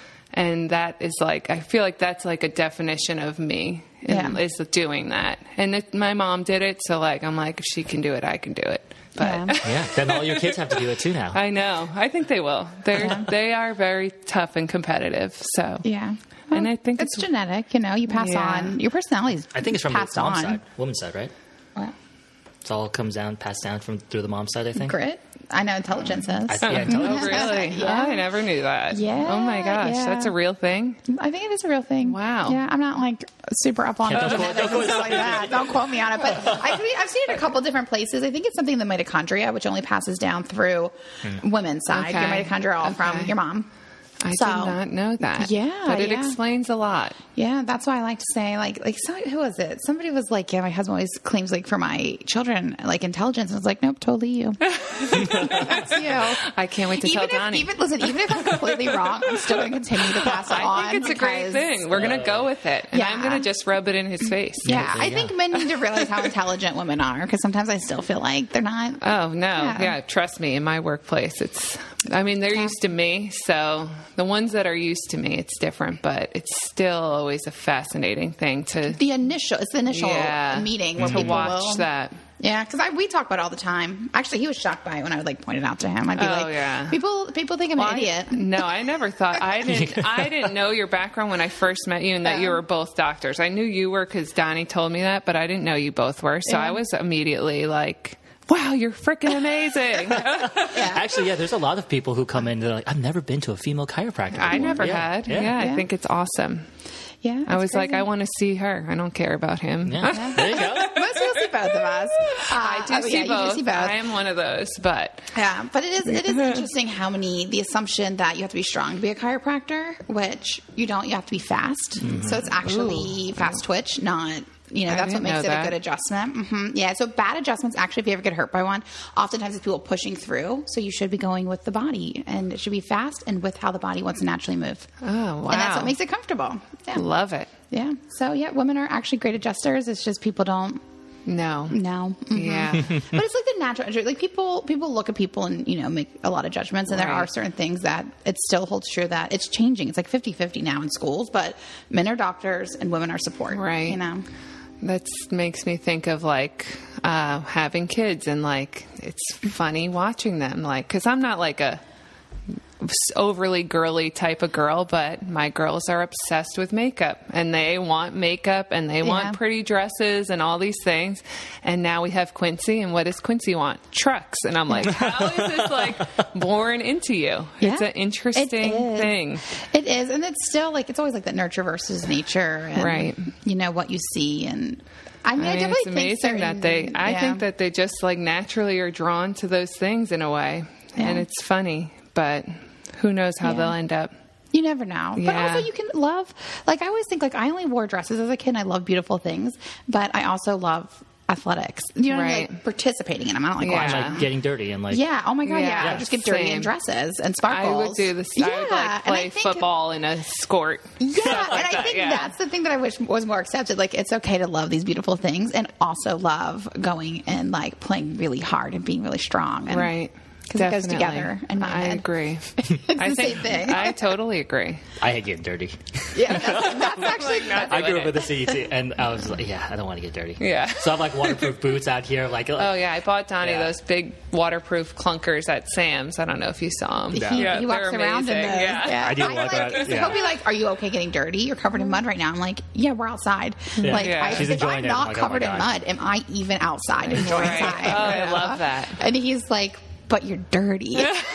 and that is like I feel like that's like a definition of me. Yeah. Is doing that, and it, my mom did it, so like I'm like if she can do it, I can do it. But Yeah. Yeah, then all your kids have to do it too now. I know. I think they will. They're they are very tough and competitive. So Yeah. And I think it's, it's- genetic. You know, you pass Yeah. on your personality's I think it's from the passed mom's on. side, woman's side, right? Well, It all comes down, passed down from through the mom's side. I think. grit. I know intelligence is. I- Oh, Yeah, intelligence. really? Yeah. I never knew that. Yeah, Oh my gosh, yeah. that's a real thing. I think it is a real thing. Wow. Yeah, I'm not like super up on Yeah, it. don't quote- don't quote- like that. Don't quote me on it. But I've, I've seen it a couple different places. I think it's something in the mitochondria, which only passes down through women's side. Your Okay. mitochondria are all from Okay. your mom. I So- did not know that. Yeah, but it yeah. explains a lot. Yeah, that's why I like to say, like, like so, who was it? Somebody was like, "Yeah, my husband always claims like for my children, like intelligence." And I was like, "Nope, totally you. That's you." I can't wait to Even tell if, Donnie. even listen, even if I'm completely wrong, I'm still going to continue to pass it on. I think it's a great because- thing. We're going to go with it. And Yeah. I'm going to just rub it in his face. Yeah, There I you think go. men need to realize how intelligent women are because sometimes I still feel like they're not. Oh, no. Yeah. Yeah. trust me, in my workplace, it's, I mean, they're Yeah. used to me. So the ones that are used to me, it's different, but it's still always a fascinating thing to, The initial, it's the initial yeah, meeting where to people watch will, that. Yeah, because we talk about it all the time. Actually, he was shocked by it when I would like point it out to him. I'd be Oh, like, yeah. people, people think I'm Well, an I- idiot. no, I never thought I didn't. I didn't know your background when I first met you, and that you Yeah. were both doctors. I knew you were because Donnie told me that, but I didn't know you both were. So Yeah. I was immediately like, "Wow, you're freaking amazing!" Yeah. Actually, yeah, there's a lot of people who come in. They're like, I've never been to a female chiropractor. I before." never Yeah, had. Yeah. Yeah, I Yeah. think it's awesome. Yeah, I it's was like, crazy. I want to see her. I don't care about him. Yeah. There you go. Most people see both of us. Uh, I do oh, see yeah, you both. do see both. I am one of those, but Yeah, but it is it is interesting how many the assumption that you have to be strong to be a chiropractor, which you don't. You have to be fast. So it's actually fast twitch, not. You know, I that's what didn't makes know it that. a good adjustment. hmm Yeah, so bad adjustments, actually, if you ever get hurt by one, oftentimes it's people pushing through. So you should be going with the body, and it should be fast and with how the body wants to naturally move. oh wow, And that's what makes it comfortable. Yeah. love it. Yeah. So, yeah, women are actually great adjusters. It's just people don't No, know. Mhm. yeah, But it's like the natural, like people, people look at people and, you know, make a lot of judgments. And there Right. are certain things that it still holds true that it's changing. It's like fifty-fifty now in schools, but men are doctors and women are support. Right. You know? that makes me think of like uh, having kids, and like it's funny watching them, like because I'm not like a overly girly type of girl, but my girls are obsessed with makeup, and they want makeup, and they Yeah. want pretty dresses and all these things. And now we have Quincy, and what does Quincy want? Trucks. And I'm like, how is this like born into you? It's Yeah. an interesting It is. thing. It is. And it's still like, it's always like that nurture versus nature. And, Right. You know, what you see. And I mean, I, I mean, definitely it's think amazing certain- that they, I yeah. think that they just like naturally are drawn to those things in a way. And Yeah. it's funny, but who knows how Yeah. they'll end up. You never know. But Yeah. also you can love, like I always think like I only wore dresses as a kid and I love beautiful things, but I also love athletics. You know what I mean? Right. Like participating in them. I don't like Yeah. watching. Like getting dirty and like. Yeah. Oh my god. Yeah. Yeah, I just get dirty same. in dresses and I sparkles. would do this. Yeah. I would like and I play think- football in a skirt. Yeah, and I that, think yeah. that's the thing that I wish was more accepted. Like, it's okay to love these beautiful things and also love going and like playing really hard and being really strong. And, Right. Because it goes Definitely. together in my I head. agree. It's I the think, same thing. I totally agree. I hate getting dirty. Yeah, that's, that's actually not I grew doing up it. with a C E T, and I was like, yeah, I don't want to get dirty. Yeah. So I have like waterproof boots out here. Like, Oh yeah, I bought Donnie Yeah. those big waterproof clunkers at Sam's. I don't know if you saw them. Yeah. He, Yeah, he walks they're around in amazing. those. Yeah. I do I'm like like, that, yeah. He'll be like, "Are you okay getting dirty? You're covered in mud right now." I'm like, "Yeah, we're outside." Yeah. Like, Yeah. I, She's if enjoying I'm it. not I'm like, oh my covered in God. mud, am I even outside enjoying Right. time? Oh, I You know? love that. And he's like, but you're dirty.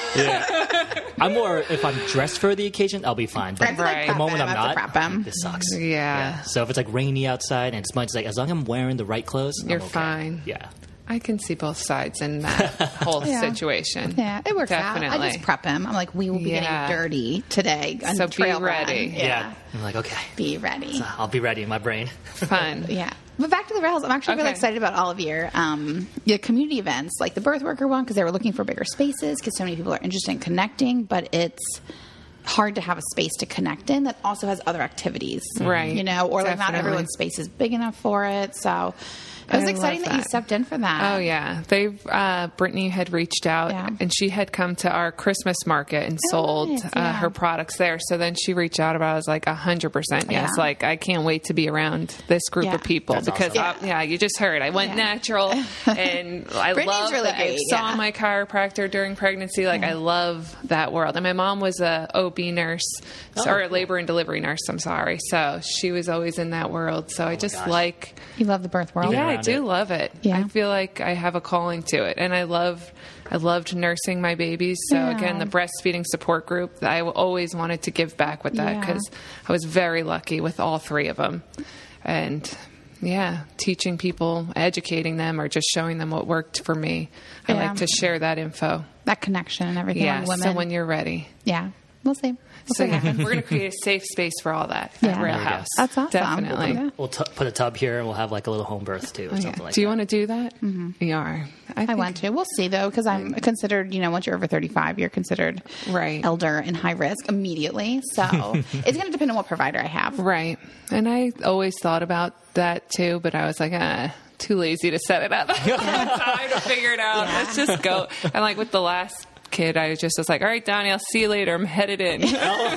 Yeah. I'm more, if I'm dressed for the occasion, I'll be fine. But I have to, like, Right. the prep moment him. I'm I have not, to prep him. this sucks. Yeah. So if it's like rainy outside and it's much like, as long as I'm wearing the right clothes, I'm You're okay. fine. Yeah. I can see both sides in that whole Yeah. situation. Yeah, it works out. I Definitely. just prep him. I'm like, we will be Yeah. getting dirty today. on So be trail run. ready. Yeah. Yeah. I'm like, okay, Be ready. I'll be ready in my brain. Fun. Yeah. But back to the rails, I'm actually really Okay. excited about all of your um, your community events, like the birth worker one, because they were looking for bigger spaces because so many people are interested in connecting, but it's hard to have a space to connect in that also has other activities. Right. You know, or like not Definitely. everyone's space is big enough for it. So it was I exciting love that. you that. stepped in for that. Oh yeah, they uh, Brittany had reached out Yeah. and she had come to our Christmas market and sold nice, uh, yeah. her products there. So then she reached out about. I was like a hundred percent yes. Yeah. Like I can't wait to be around this group Yeah. of people That's because awesome. I, yeah, you just heard I went Yeah. natural and I Brittany's love really that. I great, saw yeah. my chiropractor during pregnancy. Like Yeah. I love that world. And my mom was a O B nurse Oh, or a cool. labor and delivery nurse. I'm sorry. So she was always in that world. So I just gosh. like. You love the birth world? Yeah, I around do it. love it. Yeah. I feel like I have a calling to it, and I love, I loved nursing my babies. So Yeah. again, the breastfeeding support group, I always wanted to give back with that Yeah. because I was very lucky with all three of them, and yeah, teaching people, educating them, or just showing them what worked for me. I Yeah. like to share that info. That connection and everything Yeah. with women. So when you're ready. yeah. We'll see. We'll So see what yeah, happens. we're going to create a safe space for all that Yeah. at Rail There we go. House. That's awesome. Definitely. Yeah. We'll t- put a tub here and we'll have like a little home birth too or Oh, yeah. something like do you that. want to do that? Mm-hmm. You are. I think- want to. We'll see though, because I'm considered, you know, once you're over thirty-five, you're considered Right. elder and high risk immediately. So it's going to depend on what provider I have. Right. And I always thought about that too, but I was like, ah, too lazy to set it up. I don't have time to figure it out. Yeah. Let's just go. And like with the last kid, I just was like, all right, Donnie, I'll see you later. I'm headed in.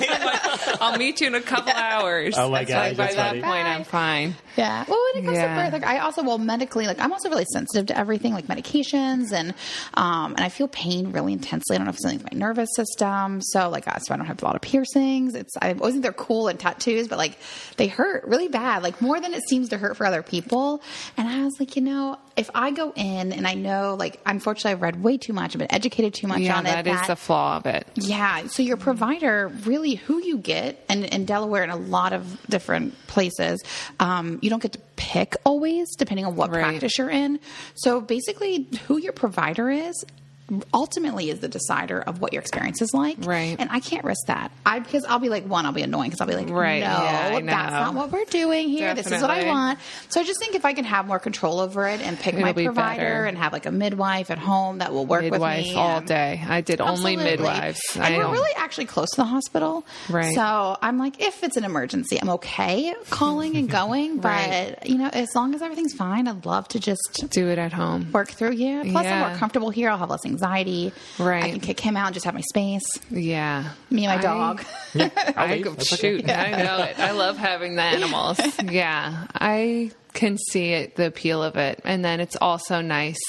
I'll meet you in a couple hours. Oh my It's gosh, like by that's that funny. point, I'm fine. Yeah. Well, when it comes Yeah. to birth, like I also, well, medically, like I'm also really sensitive to everything, like medications, and um, and I feel pain really intensely. I don't know if it's something with my nervous system. So like, uh, so I don't have a lot of piercings. It's I always think they're cool and tattoos, but like they hurt really bad, like more than it seems to hurt for other people. And I was like, you know, if I go in and I know, like, unfortunately, I've read way too much, I've been educated too much Yeah, on it. that is the flaw of it. Yeah. So your provider, really who you get, and in Delaware and a lot of different places, um, you don't get to pick always, depending on what Right. practice you're in. So basically, who your provider is ultimately is the decider of what your experience is like. Right. And I can't risk that. I because I'll be like, one, I'll be annoying because I'll be like, Right. no, Yeah, I that's know. not what we're doing here. This is what I Definitely. want. So I just think if I can have more control over it and pick It'll my be provider better. and have like a midwife at home that will work Midwife with me all and- day. I did only Absolutely. midwives. And I we're don't- really actually close to the hospital. Right. So I'm like, if it's an emergency, I'm okay calling and going. But, Right. you know, as long as everything's fine, I'd love to just do it at home. work through. Yeah. Plus, I'm Yeah. more comfortable here. I'll have less anxiety. Right. I can kick him out and just have my space. Yeah. Me and my I- dog. I'll I leave. go, That's okay. shoot, I know it. I love having the animals. Yeah, I can see it, the appeal of it, and then it's also nice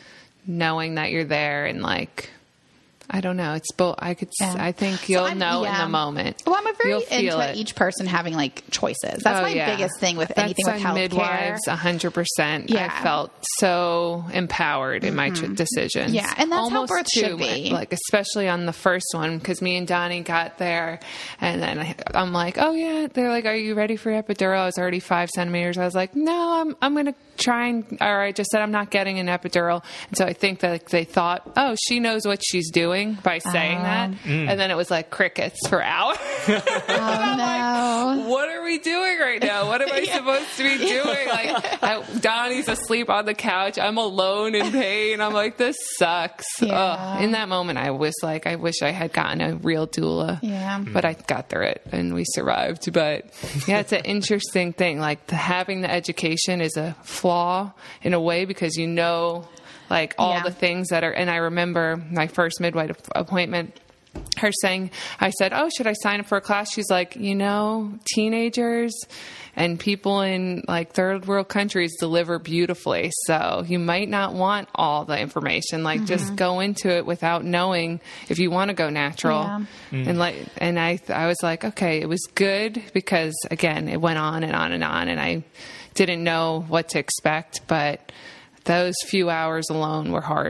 knowing that you're there and like, I don't know. It's both. I could. s Yeah. I think So you'll I'm- know in yeah. the moment. Well, I'm a very You'll feel into it. each person having like choices. That's Oh, my yeah. biggest thing with That's anything with on healthcare. midwives, a hundred percent. Yeah. I felt so empowered in my tr- decisions. Yeah, and that's how birth should too, be. Like especially on the first one, because me and Donnie got there, and then I, I'm like, oh yeah. They're like, are you ready for epidural? I was already five centimeters. I was like, no, I'm I'm gonna try and. Or I just said I'm not getting an epidural, and so I think that like, they thought, oh, she knows what she's doing by saying that, and then it was like crickets for hours. Oh, no. What are we doing right now? What am I supposed to be doing? Like, I, Donnie's asleep on the couch. I'm alone in pain. I'm like, this sucks. Yeah. Ugh. In that moment, I was like, I wish I had gotten a real doula. Yeah. But I got through it and we survived. But yeah, it's an interesting thing. Like, the, having the education is a flaw in a way because you know, like, all Yeah. the things that are. And I remember my first midwife appointment. Her saying, I said, oh, should I sign up for a class? She's like, you know, teenagers and people in like third world countries deliver beautifully. So you might not want all the information. Like just go into it without knowing if you want to go natural. Yeah. And like, and I, I was like, okay, it was good because again, it went on and on and on and I didn't know what to expect, but those few hours alone were hard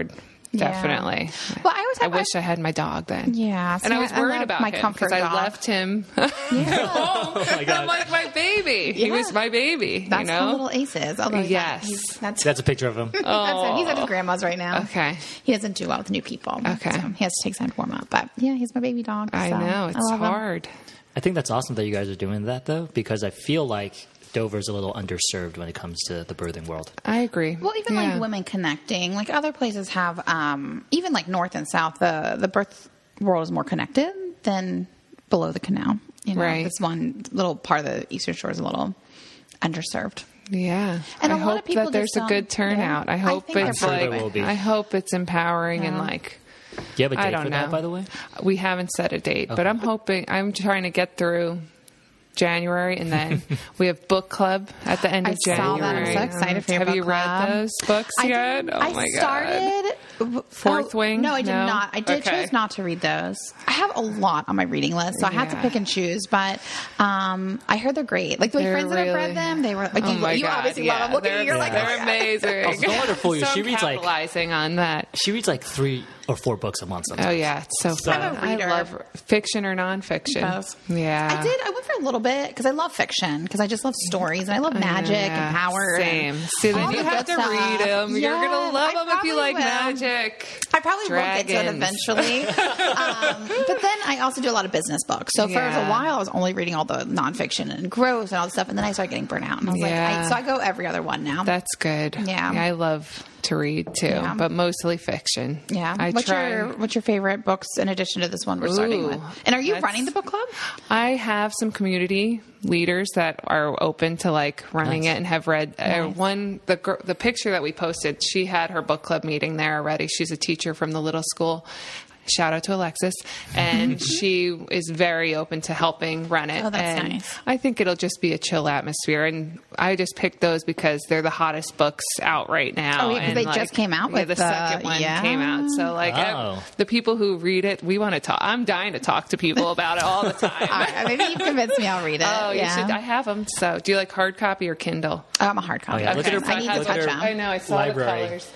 Yeah. Definitely. Well, I always I have wish I had my dog then. Yeah, And see, I was I worried love about my him comfort because I dog. left him Yeah. home. Oh my I'm God. like my baby. He Yeah. was my baby. That's you know? how little Ace is. Although he's Yes. not- he's, that's That's a picture of him. that's him. He's at his grandma's right now. Okay. He doesn't do well with new people. Okay. So he has to take time to warm up. But yeah, he's my baby dog. I so know. I It's love him. hard. I think that's awesome that you guys are doing that, though, because I feel like Dover's a little underserved when it comes to the birthing world. I agree. Well, even Yeah. like women connecting, like other places have, um, even like North and South, the the birth world is more connected than below the canal. You know, Right. this one little part of the Eastern Shore is a little underserved. Yeah. And I a lot hope of people that there's just a don't- good turnout. yeah. I I hope think it's there probably like will be. I hope it's empowering and Yeah. like Do you have a I date don't for know. that, by the way? We haven't set a date, but Okay. I'm hoping I'm trying to get through January, and then we have book club at the end I of saw January. that. I'm so excited for your Have book you read club. those books I yet? did- Oh I my god! started Fourth oh, Wing? No, I did No? not. I did Okay. choose not to read those. I have a lot on my reading list, so I had to Yeah. pick and choose. But um, I heard they're great. Like the They're friends that have really- read them, they were like, Oh you, my you God, obviously yeah. love them. Look at They're, you, you're like, they're oh, yeah. amazing. Oh, don't let her fool you. So She reads, like- capitalizing on that. She reads like three or four books a month sometimes. Oh yeah, it's so So- fun. I'm a reader. I love fiction or nonfiction. Both. Yeah, I did. I went for a little bit because I love fiction because I just love stories and I love magic Yeah, and power. Same. And See, then all you the have good to stuff. read them. You're Yes, gonna love I them if you probably like will. magic. I probably will get to it Dragons. eventually. um, but then I also do a lot of business books. So for Yeah. a while, I was only reading all the nonfiction and growth and all the stuff. And then I started getting burnt out. And I was Yeah. like, I, so I go every other one now. That's good. Yeah. I love to read too, Yeah. but mostly fiction. yeah. I what's try. your What's your favorite books in addition to this one we're starting Ooh, with? And are you that's- running the book club? I have some community leaders that are open to like running Nice. it and have read uh, Nice. one the gr- the picture that we posted. She had her book club meeting there already. She's a teacher from the little school. Shout out to Alexis, and she is very open to helping run it. Oh, that's and nice. I think it'll just be a chill atmosphere, and I just picked those because they're the hottest books out right now. Oh, yeah, 'cause and, they like, just came out yeah, with the the- second one yeah. came out. So like Oh. I- the people who read it, we want to talk. I'm dying to talk to people about it all the time. All right, maybe you've convinced me. I'll read it. Oh, yeah. you should. I have them. So, do you like hard copy or Kindle? Oh, I'm a hard copy. Oh, yeah. Look at her I need pri- to look at touch her- them. I know. I saw Library. the colors.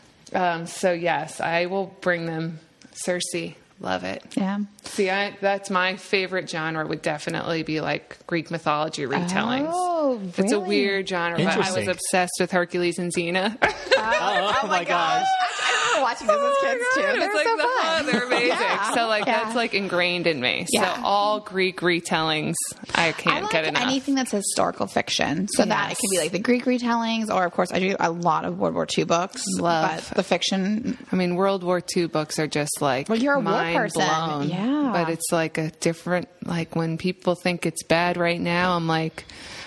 Um, so yes, I will bring them. Circe, love it. Yeah. See, I, that's my favorite genre. Would definitely be like Greek mythology retellings. Oh, It's a really? weird genre, but I was Interesting. obsessed with Hercules and Xena. Oh, oh my gosh. I remember watching this as kids too. They're It's like so the fun. fun. They're amazing. Yeah. So like Yeah. that's like ingrained in me. Yeah. So all Greek retellings, I can't I like get enough. anything that's historical fiction, so that it Yes. can be like the Greek retellings, or of course I do a lot of World War Two books. Love. but the fiction. I mean, World War Two books are just like Well, you're a war mind person. blown. Yeah. But it's like a different. Like when people think it's bad right now, I'm like,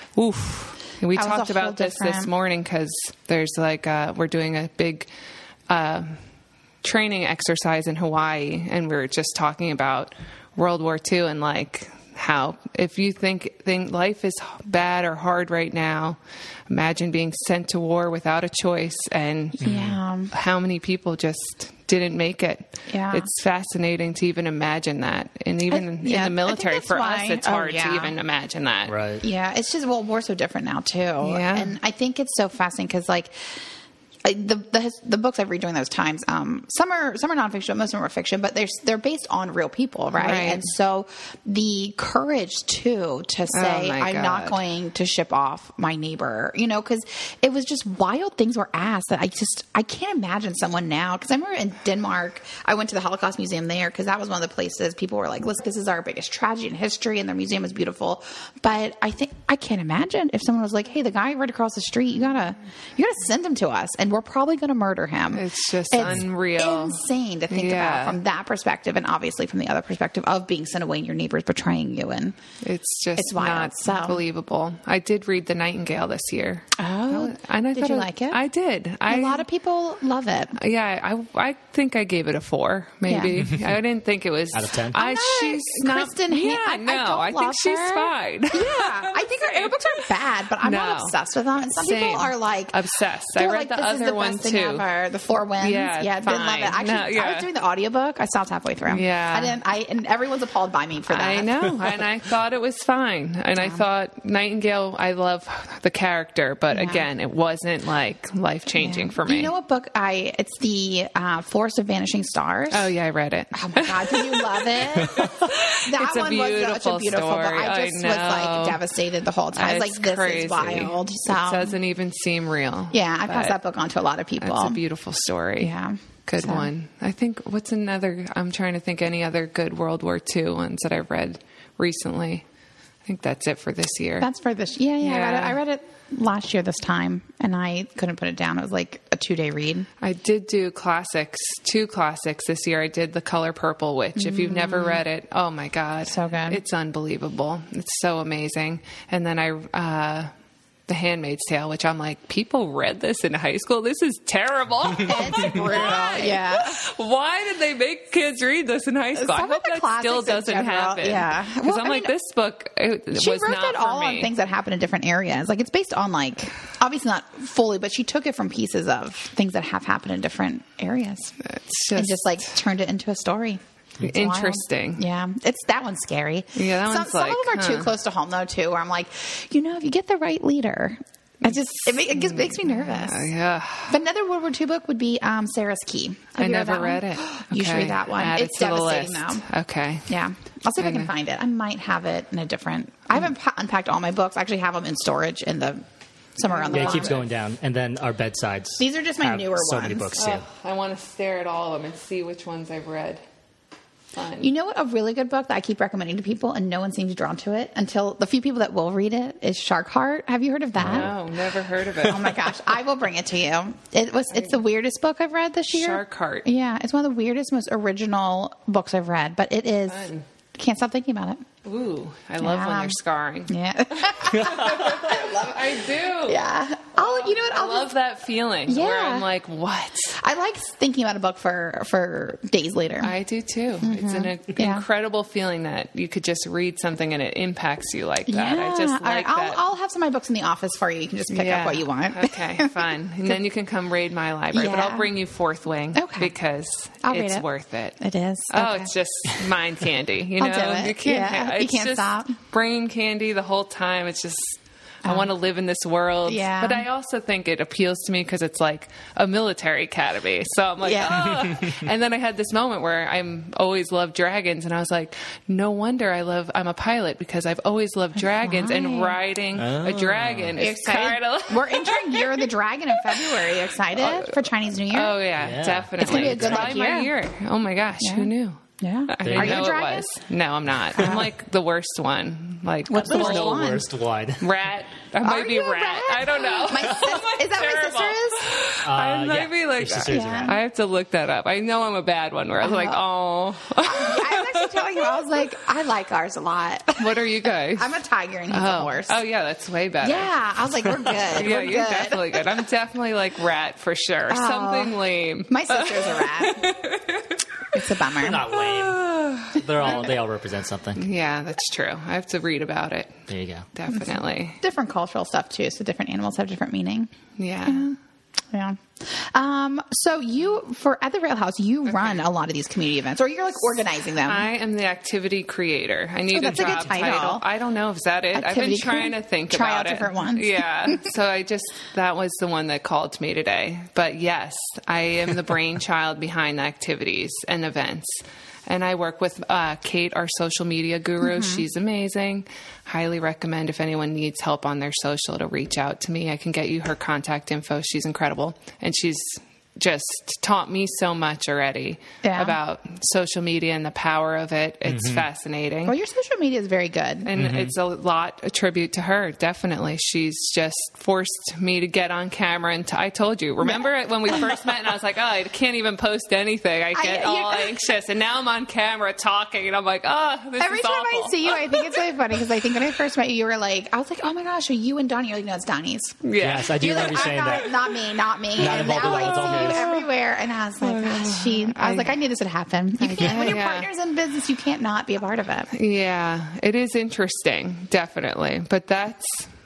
oof. And we That was a talked whole about this this different- morning because there's like uh, we're doing a big uh, training exercise in Hawaii, and we were just talking about World War Two and like how if you think think life is bad or hard right now, imagine being sent to war without a choice and Yeah. how many people just didn't make it. Yeah. It's fascinating to even imagine that. And even I- in yeah, I the think military, that's for why- us, it's oh, hard to yeah. even imagine that. Right. Yeah, it's just well, war's so different now too. Yeah. And I think it's so fascinating because like. I, the, the the books I read during those times, um, some are some are nonfiction, most of them are fiction, but they're they're based on real people, right? Right. And so the courage too to say my I'm not God. going to ship off my neighbor, you know, because it was just wild things were asked that I just I can't imagine someone now. Because I remember in Denmark, I went to the Holocaust Museum there because that was one of the places people were like, "Look, this is our biggest tragedy in history," and their museum is beautiful. But I think I can't imagine if someone was like, "Hey, the guy right across the street, you gotta you gotta send him to us, and we're probably gonna murder him." It's just unreal. insane to think Yeah. about from that perspective, and obviously from the other perspective of being sent away and your neighbors betraying you. And It's just It's wild, not so. believable. I did read The Nightingale this year. oh, And I did thought you it- like it? I did. I, a lot of people love it. Yeah, I I think I gave it a four, maybe. I didn't think it was Out of ten? I, I'm not she's a not. Kristen Han- yeah, I- I no, don't I, think love she's her. fine. Yeah, I think her, her books are bad, but I'm not No. obsessed with them. And some Same. people are like Obsessed. I they're read like, The this is other the one best thing too. Ever. The Four Winds. Yeah, yeah, didn't love fine. it. Actually, No, yeah. I was doing the audiobook. I stopped halfway through. Yeah. I didn't. I and everyone's appalled by me for that. I know, and I thought it was fine. And I thought Nightingale, I love the character, but Yeah. again, it wasn't like life changing Yeah. for me. You know what book I? It's the uh, Forest of Vanishing Stars. Oh yeah, I read it. Oh my God, did you love it? That It's a one was such a beautiful beautiful book. story. I I just was know. like devastated the whole time. I was It's like, this crazy. is wild. So, It doesn't even seem real. yeah, I but passed that book on to a lot of people. It's a beautiful story. Yeah. Good So- one. I think, what's another, I'm trying to think any other good World War Two ones that I've read recently. I think that's it for this year. That's for this. Yeah, yeah. I, read it, Yeah. I read it last year this time, and I couldn't put it down. It was like a two day read. I did do classics, two classics this year. I did The Color Purple Witch. If you've never read it, oh my God. So good. It's unbelievable. It's so amazing. And then I, uh, The Handmaid's Tale, which I'm like, people read this in high school? This is terrible. It's brutal. Why? Yeah. Why did they make kids read this in high school? I Some of hope the that still classics in doesn't general, happen. yeah. Because Well, I'm I like, mean, this book it She was wrote not it for all me. on things that happen in different areas. Like it's based on like obviously not fully, but she took it from pieces of things that have happened in different areas It's and just, just like turned it into a story. It's wild. interesting. Yeah, it's that one's scary. Yeah, that some, one's some like, of them are huh. too close to home though too. Where I'm like, you know, if you get the right leader, I just it, ma- it just makes me nervous. Oh, yeah. But another World War Two book would be um, Sarah's Key. Have I you never that read one? it. You should Okay. read that one. Add It's it to the devastating list. though. Okay. Yeah. I'll see if I can Okay. find it. I might have it in a different. I haven't pa- unpacked all my books. I actually have them in storage in the somewhere on the Yeah, it bottom. keeps going down, and then our bedsides. These are just my have newer so many ones. books too. Oh, I want to stare at all of them and see which ones I've read. Fun. You know what? A really good book that I keep recommending to people, and no one seems drawn to it until the few people that will read it is Shark Heart. Have you heard of that? No, never heard of it. Oh my gosh, I will bring it to you. It was. It's the weirdest book I've read this year. Shark Heart. Yeah, it's one of the weirdest, most original books I've read. But it is. Fun. Can't stop thinking about it. Ooh, I love when Yeah. they're scarring. Yeah. I do. yeah. I'll. You know what? I I'll love just, that feeling where Yeah. I'm like, what? I like thinking about a book for for days later. I do too. It's an Mm-hmm. Yeah. incredible feeling that you could just read something and it impacts you like that. yeah. I just All right, like that. I'll, I'll have some of my books in the office for you. You can just pick Yeah. up what you want. Okay, fun. And then you can come raid my library. But Yeah. I'll bring you Fourth Wing Okay. because I'll read it's it. worth it. It is. Oh, Okay. it's just mind candy. You know, I'll do it. you can't. Yeah, it's you can't just stop. brain candy the whole time. It's just. I want to live in this world. Yeah. But I also think it appeals to me because it's like a military academy. So I'm like, Yeah. oh. And then I had this moment where I'm always loved dragons. And I was like, no wonder I love, I'm a pilot because I've always loved dragons. And right. riding a dragon Are you is excited? kind of. We're entering Year of the Dragon in February. Are you excited for Chinese New Year? Oh, yeah, Yeah. definitely. It's gonna be a good probably my year. year. Oh, my gosh. Yeah. Who knew? yeah. I There didn't you Are you know a it dragon? was. No, I'm not. I'm like the worst one. Like What's the There's worst no one? worst one. rat. I might Are be you a rat. rat? I don't know. My sis- I'm, is that what terrible. my sister is? Uh, I might yeah. be like, Your sister is a Yeah. rat. I have to look that up. I know I'm a bad one. Where I was like, oh, I was actually telling you, I was like, I like ours a lot. what are you guys? I'm a tiger and he's a oh. horse. oh yeah, that's way better. Yeah, I was like, we're good. Yeah, we're you're good. definitely good. I'm definitely like rat for sure. Oh. Something lame. My sister's a rat. It's a bummer. They're not lame. They're all they all represent something. Yeah, that's true. I have to read about it. There you go. Definitely. Different cultural stuff too, so different animals have different meaning. Yeah. Yeah. Um, so you, for at the Rail House, you run a lot of these community events, or you're like organizing them. I am the activity creator. I need Oh, that's a a good job title. I don't know if that it. I've Activity been trying cre- to think try about out it. different ones. Yeah. So I just that was the one that called to me today. But yes, I am the brainchild behind the activities and events. And I work with uh, Kate, our social media guru. Mm-hmm. She's amazing. Highly recommend if anyone needs help on their social to reach out to me. I can get you her contact info. She's incredible. And she's just taught me so much already Yeah. about social media and the power of it. It's fascinating. well, your social media is very good. And it's a lot a tribute to her, definitely. She's just forced me to get on camera. And t- I told you, remember it when we first met and I was like, oh, I can't even post anything. I get I- all you- anxious. And now I'm on camera talking and I'm like, oh, this Every is time awful. I see you, I think it's really funny because I think when I first met you, you were like, I was like, oh my gosh, are you and Donnie? You're like, no, it's Donnie's. yeah. Yes, I do You're remember like, you saying I'm not, that. not me, not me. Not and involved now at all, it's all I see you yours. everywhere. And I was like, gosh, she, I was like, I knew this would happen. You can't, when you're Yeah. partners in business, you can't not be a part of it. Yeah, it is interesting, definitely. But that's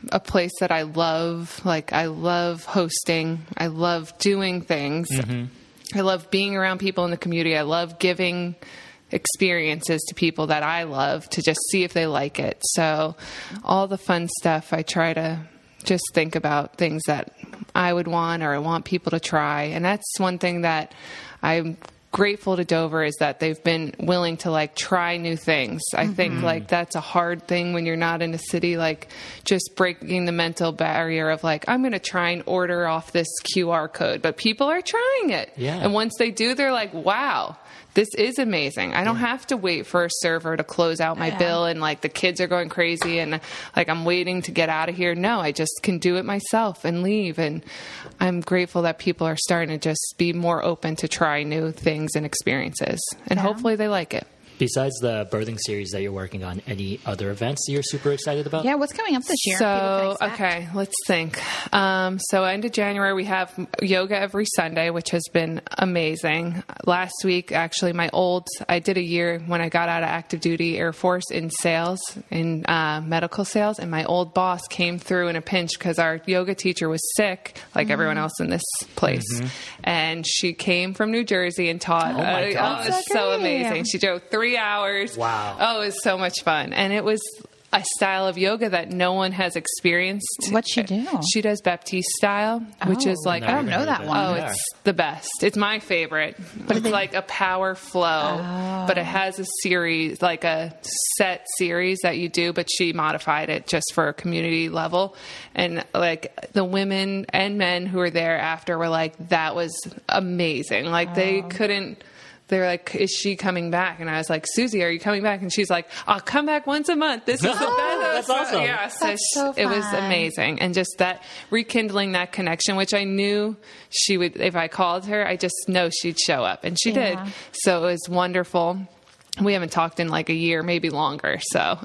a place that I love. Like, I love hosting. I love doing things. Mm-hmm. I love being around people in the community. I love giving experiences to people that I love to just see if they like it. So all the fun stuff, I try to just think about things that I would want or I want people to try. And that's one thing that I'm grateful to Dover, is that they've been willing to like try new things. I mm-hmm. think like that's a hard thing when you're not in a city, like just breaking the mental barrier of like, I'm going to try and order off this Q R code, but people are trying it. Yeah. And once they do, they're like, wow, this is amazing. I don't yeah. have to wait for a server to close out my yeah. bill and like the kids are going crazy and like I'm waiting to get out of here. No, I just can do it myself and leave. And I'm grateful that people are starting to just be more open to try new things and experiences. And yeah. hopefully they like it. Besides the birthing series that you're working on, any other events that you're super excited about? Yeah, what's coming up this year? So, okay, let's think. Um, so end of January, we have yoga every Sunday, which has been amazing. Last week, actually, my old, I did a year when I got out of active duty Air Force in sales, in uh, medical sales, and my old boss came through in a pinch because our yoga teacher was sick, like mm-hmm. everyone else in this place. Mm-hmm. And she came from New Jersey and taught. Oh, my uh, God. Oh, it was so amazing. She drove three hours. Wow. Oh, it was so much fun. And it was a style of yoga that no one has experienced. What'd she do? She does Baptiste style, which oh, is like, I don't know that one. Oh, it's the best. It's my favorite. But it's they... like a power flow, oh. but it has a series, like a set series that you do, but she modified it just for a community level. And like the women and men who were there after were like, that was amazing. Like oh. they couldn't, they're like, is she coming back? And I was like, Susie, are you coming back? And she's like, I'll come back once a month. This is the best. That's awesome. Yeah, so, That's so fun. It was amazing. And just that rekindling that connection, which I knew she would, if I called her, I just know she'd show up. And she yeah. did. So it was wonderful. We haven't talked in like a year, maybe longer. So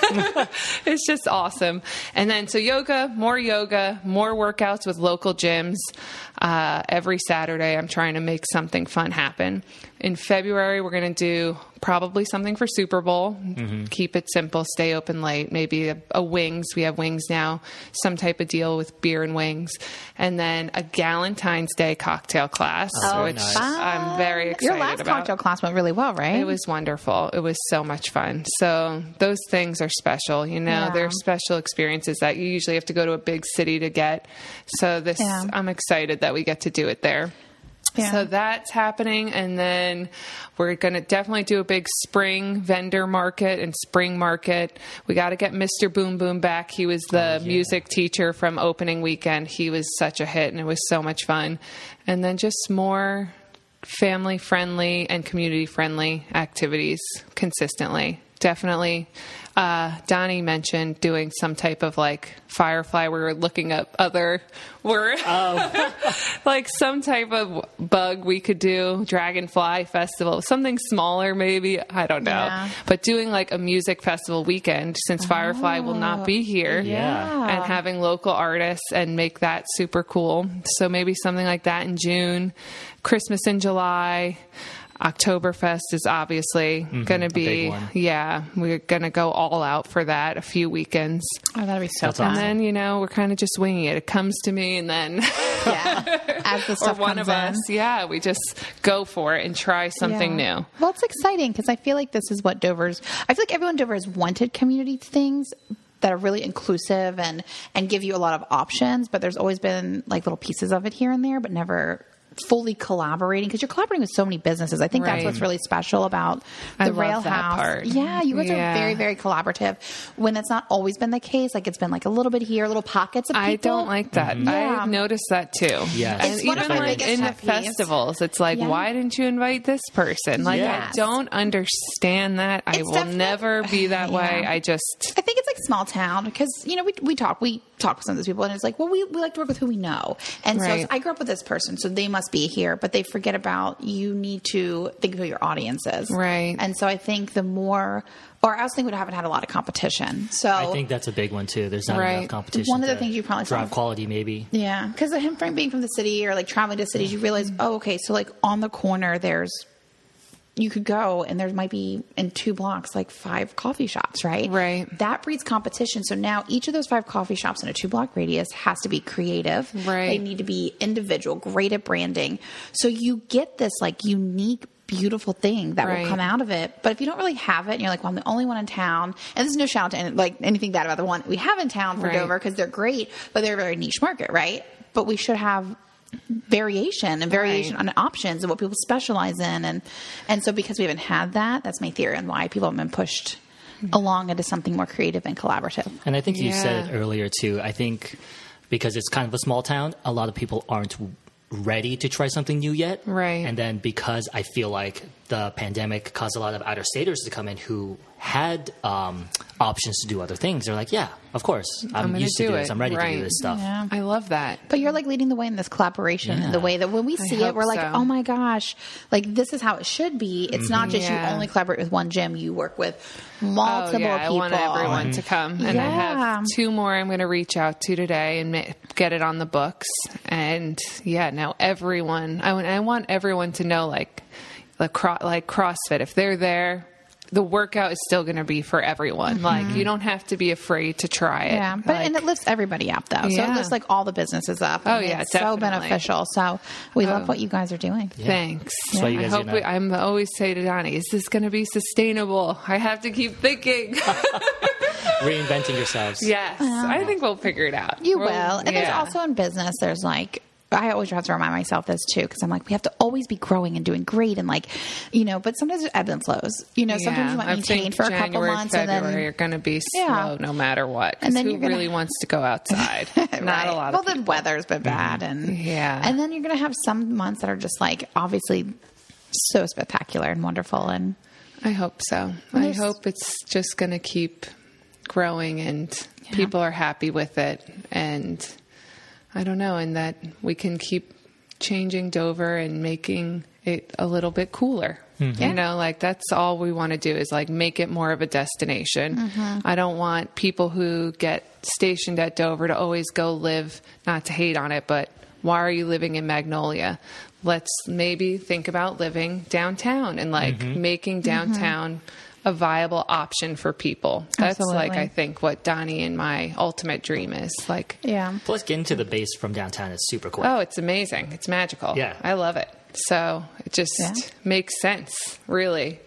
it's just awesome. And then, so yoga, more yoga, more workouts with local gyms. Uh, every Saturday, I'm trying to make something fun happen. In February, we're going to do probably something for Super Bowl. Mm-hmm. Keep it simple, stay open late. Maybe a, a wings. We have wings now. Some type of deal with beer and wings. And then a Galentine's Day cocktail class, oh, which nice. I'm very excited about. Your last about. cocktail class went really well, right? It was wonderful. It was so much fun. So those things are special. You know, yeah. they're special experiences that you usually have to go to a big city to get. So this, yeah. I'm excited that we get to do it there. Yeah. So that's happening. And then we're going to definitely do a big spring vendor market and spring market. We got to get Mister Boom Boom back. He was the oh, yeah. music teacher from opening weekend. He was such a hit and it was so much fun. And then just more family friendly and community friendly activities consistently. Definitely. Uh, Donnie mentioned doing some type of like Firefly. We were looking up other, we're oh. like some type of bug we could do, Dragonfly Festival, something smaller maybe. I don't know. Yeah. But doing like a music festival weekend since oh. Firefly will not be here. Yeah. And having local artists and make that super cool. So maybe something like that in June, Christmas in July. Oktoberfest is obviously mm-hmm, going to be, yeah, we're going to go all out for that a few weekends. Oh, that'll be so That's fun. And then, you know, we're kind of just winging it. It comes to me and then, yeah, as the stuff or one comes of us, in. yeah, we just go for it and try something yeah. new. Well, it's exciting because I feel like this is what Dover's, I feel like everyone in Dover has wanted community things that are really inclusive and, and give you a lot of options, but there's always been like little pieces of it here and there, but never fully collaborating, because you're collaborating with so many businesses. I think right. that's what's really special about the I Rail love that House. Part. Yeah, you guys yeah. are very, very collaborative. When that's not always been the case, like it's been like a little bit here, little pockets of people. I don't like that. Mm-hmm. Yeah. I've noticed that too. Yes. And It's one even of my like biggest in the pet peeves. festivals, it's like, Yeah. why didn't you invite this person? Like, Yes. I don't understand that. I It's will definitely- never be that way. Yeah. I just, I think it's like small town because, you know, we, we talk, we talk with some of those people and it's like, well, we, we like to work with who we know. And Right. so I grew up with this person, so they must be here, but they forget about you need to think of who your audience is. Right. And so I think the more, or I also think we haven't had a lot of competition. So I think that's a big one too. There's not Right. enough competition. One of the to things you probably drive saw- quality, maybe. yeah, because him from being from the city or like traveling to cities, you realize, oh, okay, so like on the corner, there's you could go and there might be in two blocks like five coffee shops, right? Right. That breeds competition. So now each of those five coffee shops in a two block radius has to be creative. Right. They need to be individual, great at branding. So you get this like unique, beautiful thing that Right. will come out of it. But if you don't really have it and you're like, well, I'm the only one in town, and this is no shout out to any, like anything bad about the one we have in town for Right. Dover because they're great, but they're a very niche market, right? But we should have variation and variation Right. on options and what people specialize in. And, and so because we haven't had that, that's my theory on why people have been pushed along into something more creative and collaborative. And I think you said Yeah. it earlier too. I think because it's kind of a small town, a lot of people aren't ready to try something new yet. Right. And then because I feel like the pandemic caused a lot of out-of-staters to come in who had um, options to do other things. They're like, yeah, of course. I'm, I'm gonna used to do do this. it. I'm ready to Right. do this stuff. Yeah. I love that. But you're like leading the way in this collaboration in the Yeah. way that when we see it, hope we're like, so. oh my gosh, like this is how it should be. It's not just Yeah. you only collaborate with one gym, you work with multiple Oh, yeah, people. I want everyone to come. And I Yeah. have two more I'm going to reach out to today and ma- get it on the books. And yeah, now everyone, I want, I want everyone to know like, like, cro- like CrossFit, if they're there, the workout is still going to be for everyone. Like you don't have to be afraid to try it. Yeah, but Like, and it lifts everybody up though. So Yeah. it lifts like all the businesses up. Oh, I mean, yeah, it's so definitely. beneficial. So we Oh. love what you guys are doing. Thanks. That's why you I guys are hope gonna- we, I'm always say to Donnie, is this going to be sustainable? I have to keep thinking. Reinventing yourselves. Yes, I think we'll figure it out. You We'll- will. And there's yeah. also in business, there's like, I always have to remind myself this too, because I'm like, we have to always be growing and doing great. And like, you know, but sometimes it ebbs and flows. You know, sometimes you might I maintain think for a January, couple months February and then. are going to be slow Yeah. no matter what. 'Cause And then who you're gonna- really wants to go outside? Not Right. a lot well, of the people. weather's been bad, and Yeah. and then you're gonna have some months that are just like obviously so spectacular and wonderful, and I hope so. Well, I there's- hope it's just going to keep growing and Yeah. people are happy with it. And I don't know, and that we can keep changing Dover and making it a little bit cooler. Yeah. You know, like that's all we want to do is like make it more of a destination. Mm-hmm. I don't want people who get stationed at Dover to always go live, not to hate on it, but why are you living in Magnolia? Let's maybe think about living downtown and like making downtown a viable option for people. That's like, Absolutely. I think what Donnie and my ultimate dream is like, yeah. Plus, getting to the base from downtown is super quick. oh, it's amazing. It's magical. Yeah. I love it. So it just Yeah. makes sense, really.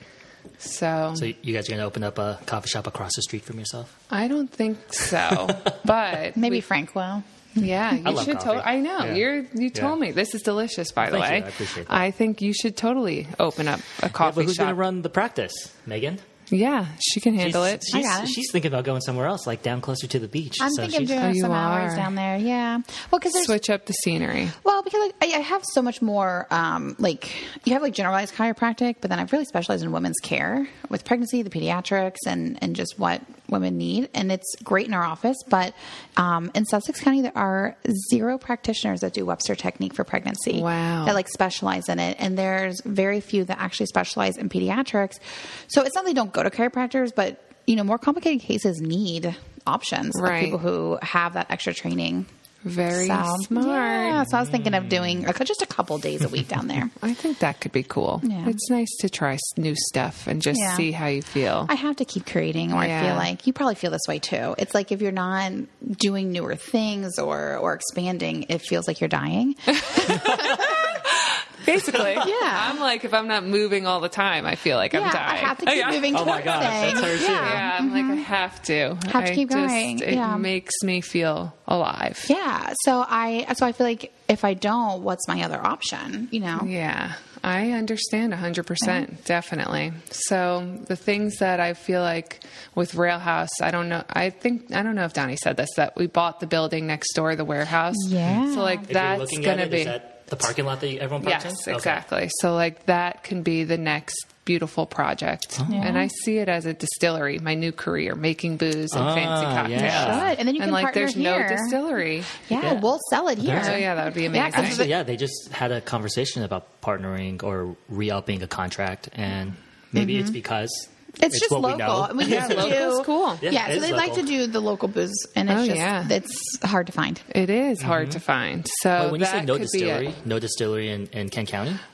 So, So you guys are going to open up a coffee shop across the street from yourself? I don't think so, but Maybe we- Frank will. yeah, you I love should. coffee. To- I know Yeah. you're. You told Yeah. me this is delicious. By the Thank way, you. I appreciate that. I think you should totally open up a Yeah, coffee but who's going shop. to run the practice? Megan? Yeah, she can handle she's, it. She's, I got it. she's thinking about going somewhere else, like down closer to the beach. I'm so thinking of she's- doing Oh, you some hours are. down there. Yeah. Well, because there's Switch up the scenery. Well, because like, I I have so much more, um, like, you have like generalized chiropractic, but then I've really specialized in women's care with pregnancy, the pediatrics, and, and just what women need. And it's great in our office. But um, in Sussex County, there are zero practitioners that do Webster technique for pregnancy. Wow. That like specialize in it. And there's very few that actually specialize in pediatrics. So it's not they don't go to chiropractors, but, you know, more complicated cases need options Right. of people who have that extra training. Very So, smart. Yeah, so I was thinking of doing like, just a couple days a week down there. I think that could be cool. Yeah. It's nice to try s- new stuff and just Yeah. see how you feel. I have to keep creating, or I Yeah. feel like you probably feel this way too. It's like if you're not doing newer things or or expanding, it feels like you're dying. Basically, Yeah. I'm like, if I'm not moving all the time, I feel like I'm yeah, dying. I have to keep Yeah. moving Oh towards my gosh, that's things. her too. Yeah. Yeah, I'm like, I have to. Have to I keep just- going, It yeah. makes me feel alive. Yeah. So I so I feel like if I don't, what's my other option? You know? Yeah, I understand one hundred percent, definitely. So the things that I feel like with Rail House, I don't know. I think I don't know if Donnie said this, that we bought the building next door, the warehouse. Yeah. So like If you're that's looking going at to it, be is that the parking lot that everyone parks in? yes, Okay. exactly. So like that can be the next beautiful project, Yeah. and I see it as a distillery, my new career, making booze and Ah, fancy cocktails. yeah. Should. And then you And can like, partner there's here. no distillery. Yeah, Yeah. we'll sell it here. Oh yeah, that would be Yeah, amazing. 'cause Actually, yeah, they just had a conversation about partnering or re-upping a contract, and maybe it's because It's, just what local. we know. And we Yeah, used to local's do, cool. Yeah, Yeah, it so is they like to local. do the local booze, and it's Oh, just yeah. it's hard to find. It is hard to find. So But when you that say no could be it. distillery, no distillery in, in Kent County?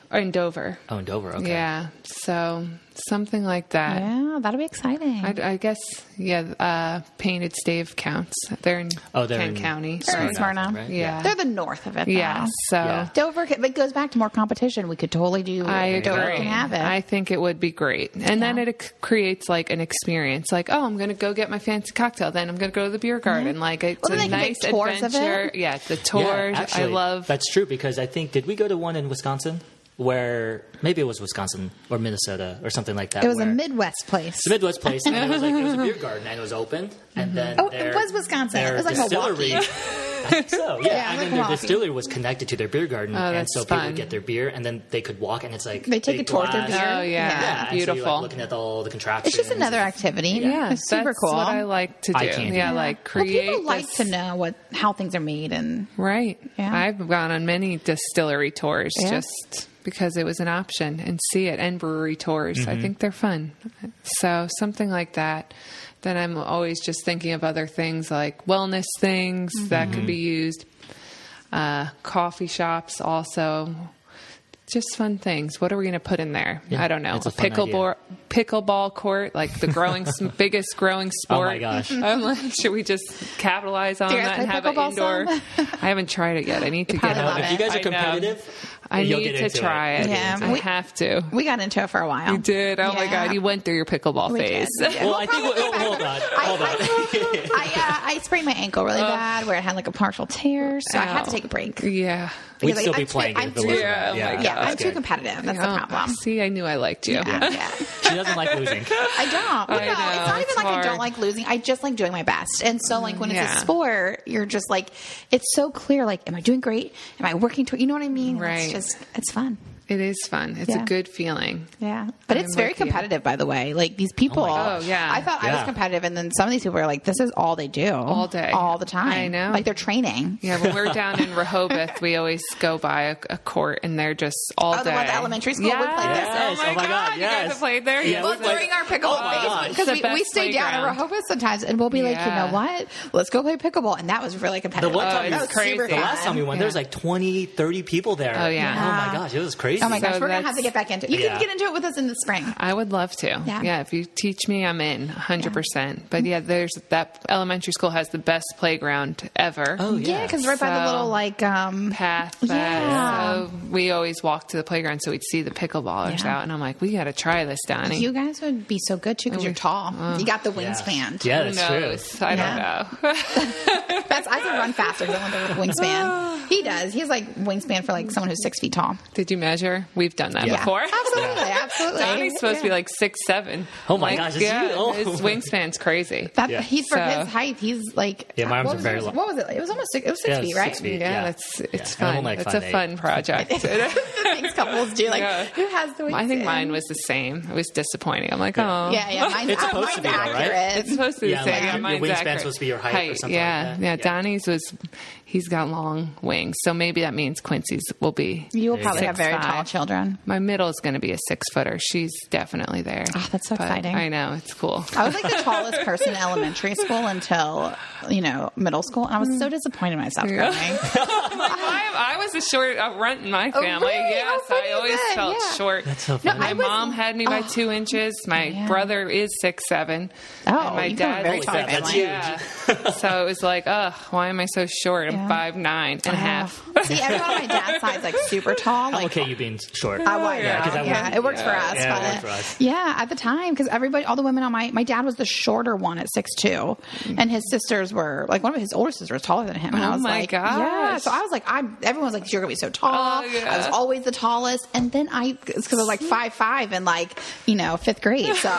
in Dover. Oh, in Dover. Okay. Yeah. So something like that. Yeah, that'll be exciting. I, I guess, yeah, uh, Painted Stave counts. They're in Oh, they're Kent in County. They're in right? Smyrna. Right? Yeah. They're the north of it. Yeah. though. So Yeah. Dover, it goes back to more competition. We could totally do. I Dover agree. can have it. I think it would be great. And then Yeah. it c- creates like an experience. Like, oh, I'm going to go get my fancy cocktail. Then I'm going to go to the beer garden. Like, it's Well, then a they can nice make tours of it. adventure. Yeah, the Yeah, tours. actually, I love. That's true because I think did we go to one in Wisconsin where maybe it was Wisconsin or Minnesota or something like that. it was a where- Midwest place. It's a Midwest place, and it was like it was a beer garden, and it was open, and then Oh, it their- was Wisconsin. their It was like distillery. Milwaukee. I think so, yeah. Yeah, and like then their Milwaukee. distillery was connected to their beer garden, Oh, and that's so people fun. would get their beer, and then they could walk, and it's like They take big a tour of their glass. beer. Oh, yeah. Yeah. and so you're, Beautiful. like, looking at all the contraptions. It's just another activity. Yeah, it's super that's cool. what I like to do. Eye candy. Yeah, like create. Well, people like this- to know what how things are made, and Right. Yeah. I've gone on many distillery tours Yeah. just because it was an option and see it, and brewery tours. Mm-hmm. I think they're fun. So something like that. Then I'm always just thinking of other things like wellness things that could be used. Uh, coffee shops also. Just fun things. What are we going to put in there? Yeah, I don't know. it's A a fun pickleball pickleball court, like the growing biggest growing Oh sport. my gosh! I'm like, should we just capitalize on Do you guys that and play have an pickleball indoor? some? I haven't tried it yet. I need to get probably on love it. it. If you guys are I know. competitive, I you'll need get to into try it. it. Yeah, I we- have to. we got into it for a while. You did? Oh my Yeah. God! You went through your pickleball We phase. did. Yeah. Well, I think probably we'll, go hold on, back. hold on. I, I, uh, I sprained my ankle really bad, where it had like a partial tear, so I had to Ow. take a break. Yeah. We'd Because, still like, be I'm too- playing I'm it if it too- was Yeah, bad. oh my yeah, God. Yeah, that's I'm too good. competitive. That's the Oh, problem. See, I knew I liked you. Yeah, yeah. She doesn't like losing. I don't. Well, I no, know, it's not it's even like I hard. don't like losing. I just like doing my best. And so, like, when it's Yeah. a sport, you're just like, it's so clear. Like, am I doing great? Am I working to? You know what I mean? Right. It's just, it's fun. It is fun. It's Yeah. a good feeling. Yeah, but I'm it's very with you. competitive, by the way. Like these people. Oh my gosh. Oh, yeah. I thought I was Yeah. competitive, and then some of these people are like, "This is all they do, All day. all the time." I know. Like they're training. Yeah, when we're down in Rehoboth, we always go by a, a court, and they're just all Oh, day. the one at elementary school? We Yes. played there. Oh my, Oh my God! God, You yes. guys have played there. Yeah, Well, we played- during our pickleball Oh my phase, gosh. because It's we, the we best stay down in playground. Rehoboth sometimes, and we'll be like, you Yeah. know what? Let's go play pickleball, and that was really competitive. The one Oh, time, it's that was crazy. super the fun. last time we went, there was Yeah. like twenty, thirty people there. Oh, yeah. Oh my gosh, it was crazy. Oh my gosh, So we're gonna have that's- to get back into it. You Yeah. can get into it with us in the spring. I would love to. Yeah. if you teach me, I'm in one hundred percent. But yeah, there's that elementary school has the best playground ever. Oh Yeah, yeah, because right by the So- little like um Path. Yeah. That, so we always walk to the playground so we'd see the pickleballers Yeah. out. And I'm like, we got to try this, Donnie. You guys would be so good too because you're tall. you got the Yeah. wingspan. Yeah, Who that's true. knows? I Yeah. don't know. That's I can run faster because I want the wingspan. He does. He's like wingspan for like someone who's six feet tall. Did you measure? We've done that Yeah. before. Absolutely, absolutely. Donnie's supposed to be like six seven. Oh my Like, gosh, is yeah, he? Oh. his wingspan's crazy. That, Yeah. He's for So- his height. He's like Yeah, my arms what are was very it? long. What was it? It was almost six, it was six Yeah, it was feet, right? six feet. Yeah, Yeah. that's it's Yeah, I'm fun. like It's five a eight. fun project. the things couples do, like Yeah. who has the wingspan? I think mine was the same. It was disappointing. I'm like, oh, Yeah, yeah. Mine's, It's supposed mine's to be, though, right? accurate. It's supposed to be Yeah, the same. like Yeah, your- mine's your wingspan's accurate. supposed to be your height or something yeah, like that. yeah. Yeah. Donnie's was, he's got long wings, so maybe that means Quincy's will be. You will There you probably go. have very Six, tall five. children. My middle is going to be a six footer. She's definitely there. Oh, that's so But exciting. I know, it's cool. I was like the tallest person in elementary school until, you know, middle school. And I was so disappointed in myself Yeah. growing. I, I was a short uh, runt in my Oh, family. really? Yes, How funny I is always that? felt Yeah. short. That's so No, funny. My I was- mom had me by oh. two inches. My Yeah. brother is six seven. Oh, and my you come from a dad very is tall Holy crap, family. that's huge. Yeah. So it was like, ugh, why am I so short? I'm Yeah. five nine and a half. Oh. See, everyone on my dad's side's like super tall. I'm Like, okay you being short. I was, Yeah, 'cause I yeah, wouldn't- it works for yeah, us. yeah, it but worked for us. yeah, at the time, because everybody, all the women on my, my dad was the shorter one at six two, and his sisters were like one of his older sisters was taller than him, and I Oh was my like, yeah. gosh. So I was like, I'm. Everyone was like, you're gonna be so tall. Oh, yeah. I was always the tallest, and then I, it's because I was like five five in like you know fifth grade, so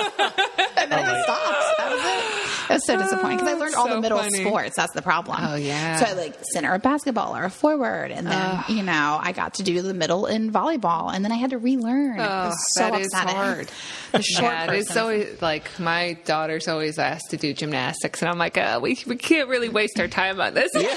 and then I just stopped. That was it. It was so disappointing because I learned all So the middle funny. sports. That's the problem. Oh, yeah. So I like center of basketball or a forward, and then you know I got to do the middle in volleyball, and then I had to relearn. it Oh, was so that is upsetting. hard. The short Yeah, person. it's always like my daughter's always asked to do gymnastics, and I'm like, uh, we we can't really waste our time on this. Listen,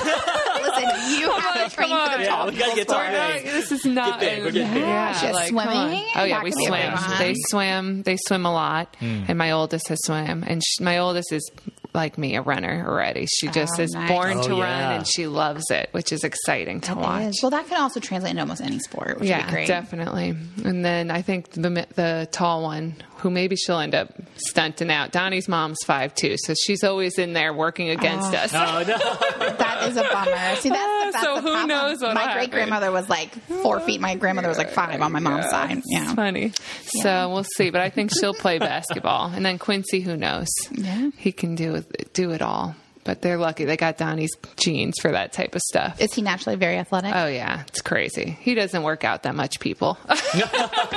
you Come have on, to train come for the on. tall Yeah, we gotta people get sport. to our We're not- this is not. big, we're getting big. Yeah, Just like, come on. swimming? Oh yeah, That we could be a swim. big one. They swim. They swim a lot, and my oldest has swam, and sh my oldest is like me, a runner already. She just Oh, is nice. born Oh, to yeah. run, and she loves it, which is exciting to It watch. is. Well, that can also translate into almost any sport, which would Yeah, be great. definitely. And then I think the the tall one, who maybe she'll end up stunting out. Donnie's mom's five two, so she's always in there working against us. Oh no. That is a bummer. See, that's, the, that's So the who problem. knows what'll My happen. great grandmother was like four feet. My grandmother was like five on my mom's side. It's Yeah. funny. So we'll see, but I think she'll play basketball. And then Quincy, who knows? Yeah. He can do do it all. But they're lucky they got Donnie's genes for that type of stuff. Is he naturally very athletic? Oh yeah, it's crazy. He doesn't work out that much, people. Isn't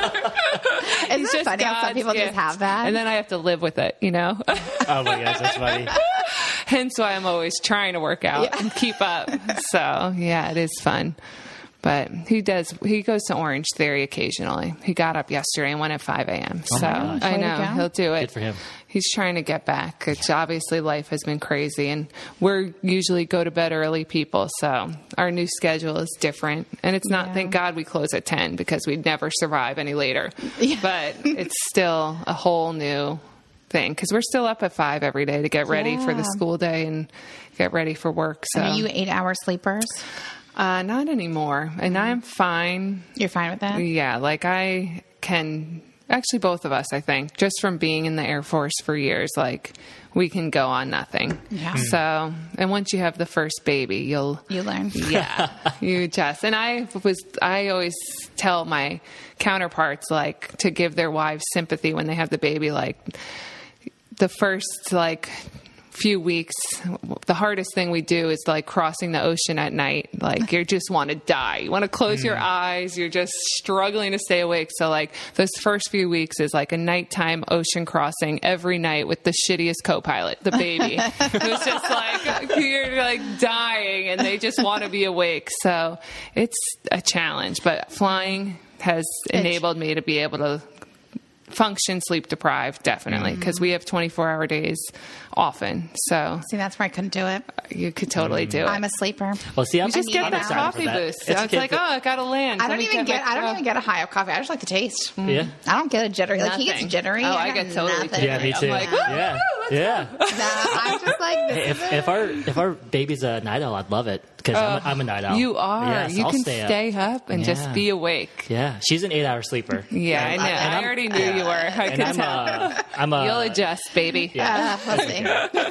it funny how some God's people gift. just have that? And then I have to live with it, you know? Oh my gosh, that's funny. Hence why I'm always trying to work out Yeah. and keep up. So yeah, it is fun. But he does. He goes to Orange Theory occasionally. He got up yesterday and went at five a.m. Oh so my gosh. I Way to know go. he'll do it. Good for him. He's trying to get back. It's obviously life has been crazy, and we're usually go to bed early people. So our new schedule is different, and it's not. Yeah. Thank God we close at ten because we'd never survive any later. Yeah. But it's still a whole new thing because we're still up at five every day to get ready for the Yeah. school day and get ready for work. So And are you eight-hour sleepers? uh, not anymore, and I'm fine. You're fine with that? Yeah, like I can actually both of us, I think, just from being in the Air Force for years, like we can go on nothing. Yeah. So, and once you have the first baby, you'll You learn. yeah, you just and I was I always tell my counterparts like to give their wives sympathy when they have the baby, like the first like few weeks, the hardest thing we do is like crossing the ocean at night. Like you just want to die. You want to close your eyes. You're just struggling to stay awake. So like those first few weeks is like a nighttime ocean crossing every night with the shittiest co-pilot, the baby, who's just like, you're like dying and they just want to be awake. So it's a challenge, but flying has enabled me to be able to function sleep deprived, definitely, because we have twenty-four hour days often. So See, that's where I couldn't do it. you could totally do it. I'm a sleeper. Well, see, I'm you just I get need that that. coffee for that. boost. It's It's, okay like, for- oh, I got to land. I Let don't me even get. my- I don't oh. even get a high of coffee. I just like the taste. Yeah. I don't get a jittery. Like he gets Nothing. jittery. Oh, I got get totally nothing. Yeah, me I'm too. like, yeah, yeah. Nah, I'm just like this If, is if our if our baby's a night owl, I'd love it because I'm, a- I'm a night owl. You are. Yes, you I'll can stay, stay, up. up. and Yeah. just be awake. Yeah, she's an eight-hour sleeper. Yeah, I know. love it. I already knew you were. I And could I'm tell. a, I'm a, You'll adjust, baby. Yeah. Uh, we'll see.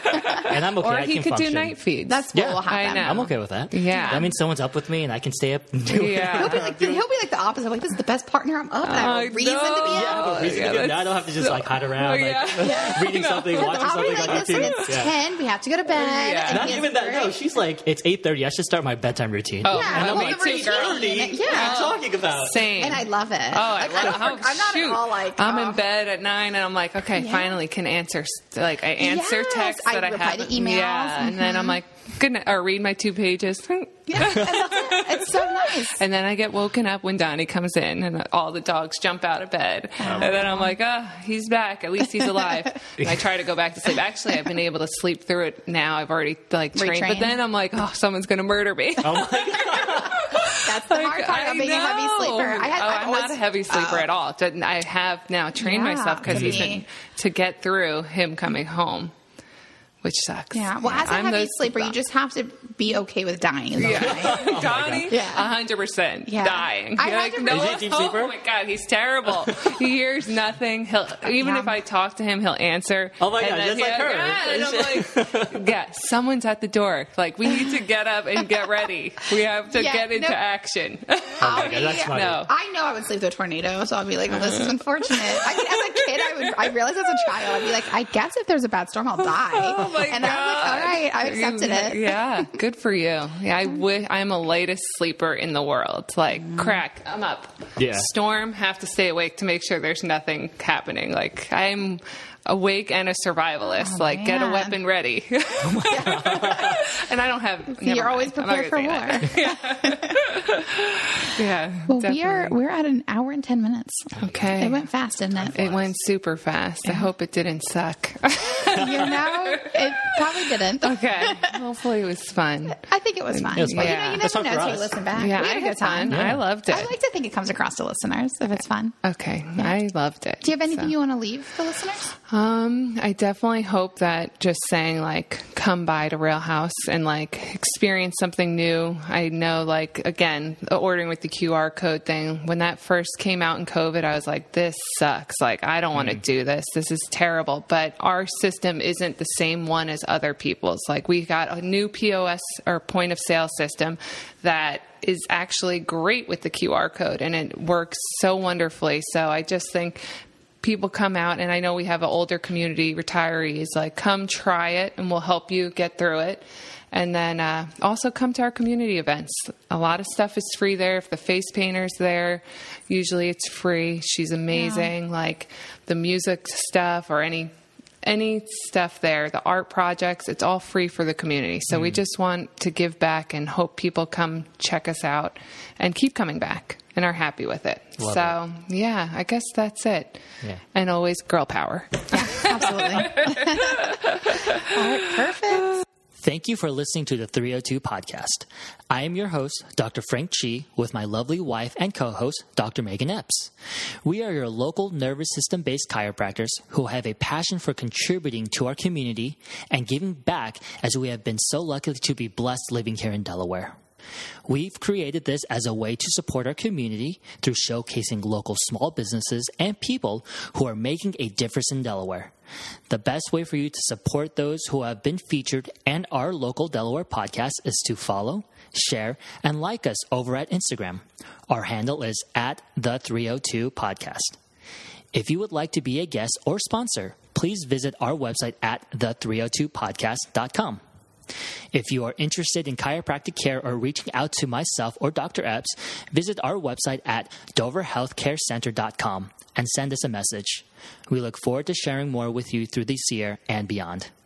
and I'm okay. Or I he can could function. do night feeds. That's what Yeah, will happen. I know. I'm okay with that. Yeah. that means someone's up with me, and I can stay up and do it. Yeah. He'll be like he'll be like the opposite. Like this is the best partner. I'm up, and I have I a reason to be know. up. Oh, reason Yeah, to get- that's I don't have to just like hide around, Oh, like yeah. reading something, watching I'll be something like, on listen, YouTube. it's Yeah. ten. We have to go to bed. Yeah. And Not he has even that. No, great- she's like, it's eight thirty. I should start my bedtime routine. Oh, Yeah, no, well, me the too, girl. routine. What are Yeah. you talking about? Same. And I love it. Oh, I like, love I it. don't, Oh, I'm not shoot. at all like I'm oh. in bed at nine, and I'm like, okay, Yeah. finally can answer. Like I answer Yes, texts I that I, reply have. to emails. Yeah, and then I'm like, good night, or read my two pages. Yeah, and that's it. It's so nice. And then I get woken up when Donnie comes in, and all the dogs jump out of bed. And then I'm like, oh, he's back. At least he's alive. And I try to go back to sleep. Actually, I've been able to sleep through it now. I've already like trained. But Retrained. then I'm like, oh, someone's going to murder me. Oh my god. That's the hard part I of being a heavy know. sleeper. I had, oh, I've I'm always, not a heavy sleeper Oh. at all. Didn't- I have now trained Yeah, myself because he's me. been to get through him coming home, which sucks. Yeah. Well, as a I'm heavy those- sleeper, you just have to be okay with dying. Is all right. Yeah, Donnie, Yeah. a hundred percent Yeah. dying. I You're had like, to- no, Is he a deep oh sleeper? my god, he's terrible. He hears nothing. He'll even Yeah. if I talk to him, he'll answer. Oh my And God, then just like he'll- her. Yeah, and I'm like, yeah, someone's at the door. Like we need to get up and get ready. We have to Yeah, get into no. action. I'll God, that's be- funny. No. I know I would sleep through a tornado, so I'll be like, well, this is unfortunate. I mean, as a kid, I would. I realized as a child, I'd be like, I guess if there's a bad storm, I'll die. Oh my and god! I was like, all right, I accepted it. Yeah, good for you. Yeah, I w- I'm a lightest sleeper in the world. Like Mm. crack, I'm up. Yeah. Storm, have to stay awake to make sure there's nothing happening. Like I'm awake and a survivalist. Oh, like get a man. weapon ready. And I don't have. So never you're always mind. I'm not prepared for gonna war. say that. Yeah. Well, we are definitely. we're at an hour and ten minutes. Okay. It went fast, didn't it? It went super super fast. I hope it didn't suck. You know, it probably didn't. Okay. Hopefully it was fun. I think it was fun. It was fun. You know, Yeah. you That's never fun know for till you us. listen back. Yeah, We I had a had good time. fun. I loved it. I like to think it comes across to listeners if it's fun. Okay. I loved it. Do you have anything So. you want to leave the listeners? Um, I definitely hope that just saying like, come by to Rail House and like experience something new. I know like, again, the ordering with the Q R code thing, when that first came out in COVID, I was like, this sucks. Like, I don't want to do this. This is terrible. But our system isn't the same one as other people's. Like, we got a new P O S or point of sale system that is actually great with the Q R code, and it works so wonderfully. So I just think people come out, and I know we have an older community, retirees, like come try it and we'll help you get through it. And then uh, also come to our community events. A lot of stuff is free there. If the face painter's there, usually it's free. She's amazing. Yeah. Like the music stuff or any any stuff there, the art projects, it's all free for the community. So mm. we just want to give back and hope people come check us out and keep coming back and are happy with it. Love so, it. yeah, I guess that's it. Yeah. And always girl power. Absolutely. All right, perfect. Thank you for listening to the three oh two Podcast. I am your host, Doctor Frank Chi, with my lovely wife and co-host, Doctor Megan Epps. We are your local nervous system-based chiropractors who have a passion for contributing to our community and giving back, as we have been so lucky to be blessed living here in Delaware. We've created this as a way to support our community through showcasing local small businesses and people who are making a difference in Delaware. The best way for you to support those who have been featured and our local Delaware podcast is to follow, share, and like us over at Instagram. Our handle is at the three oh two Podcast. If you would like to be a guest or sponsor, please visit our website at the three oh two podcast dot com. If you are interested in chiropractic care or reaching out to myself or Doctor Epps, visit our website at dover health care center dot com and send us a message. We look forward to sharing more with you through this year and beyond.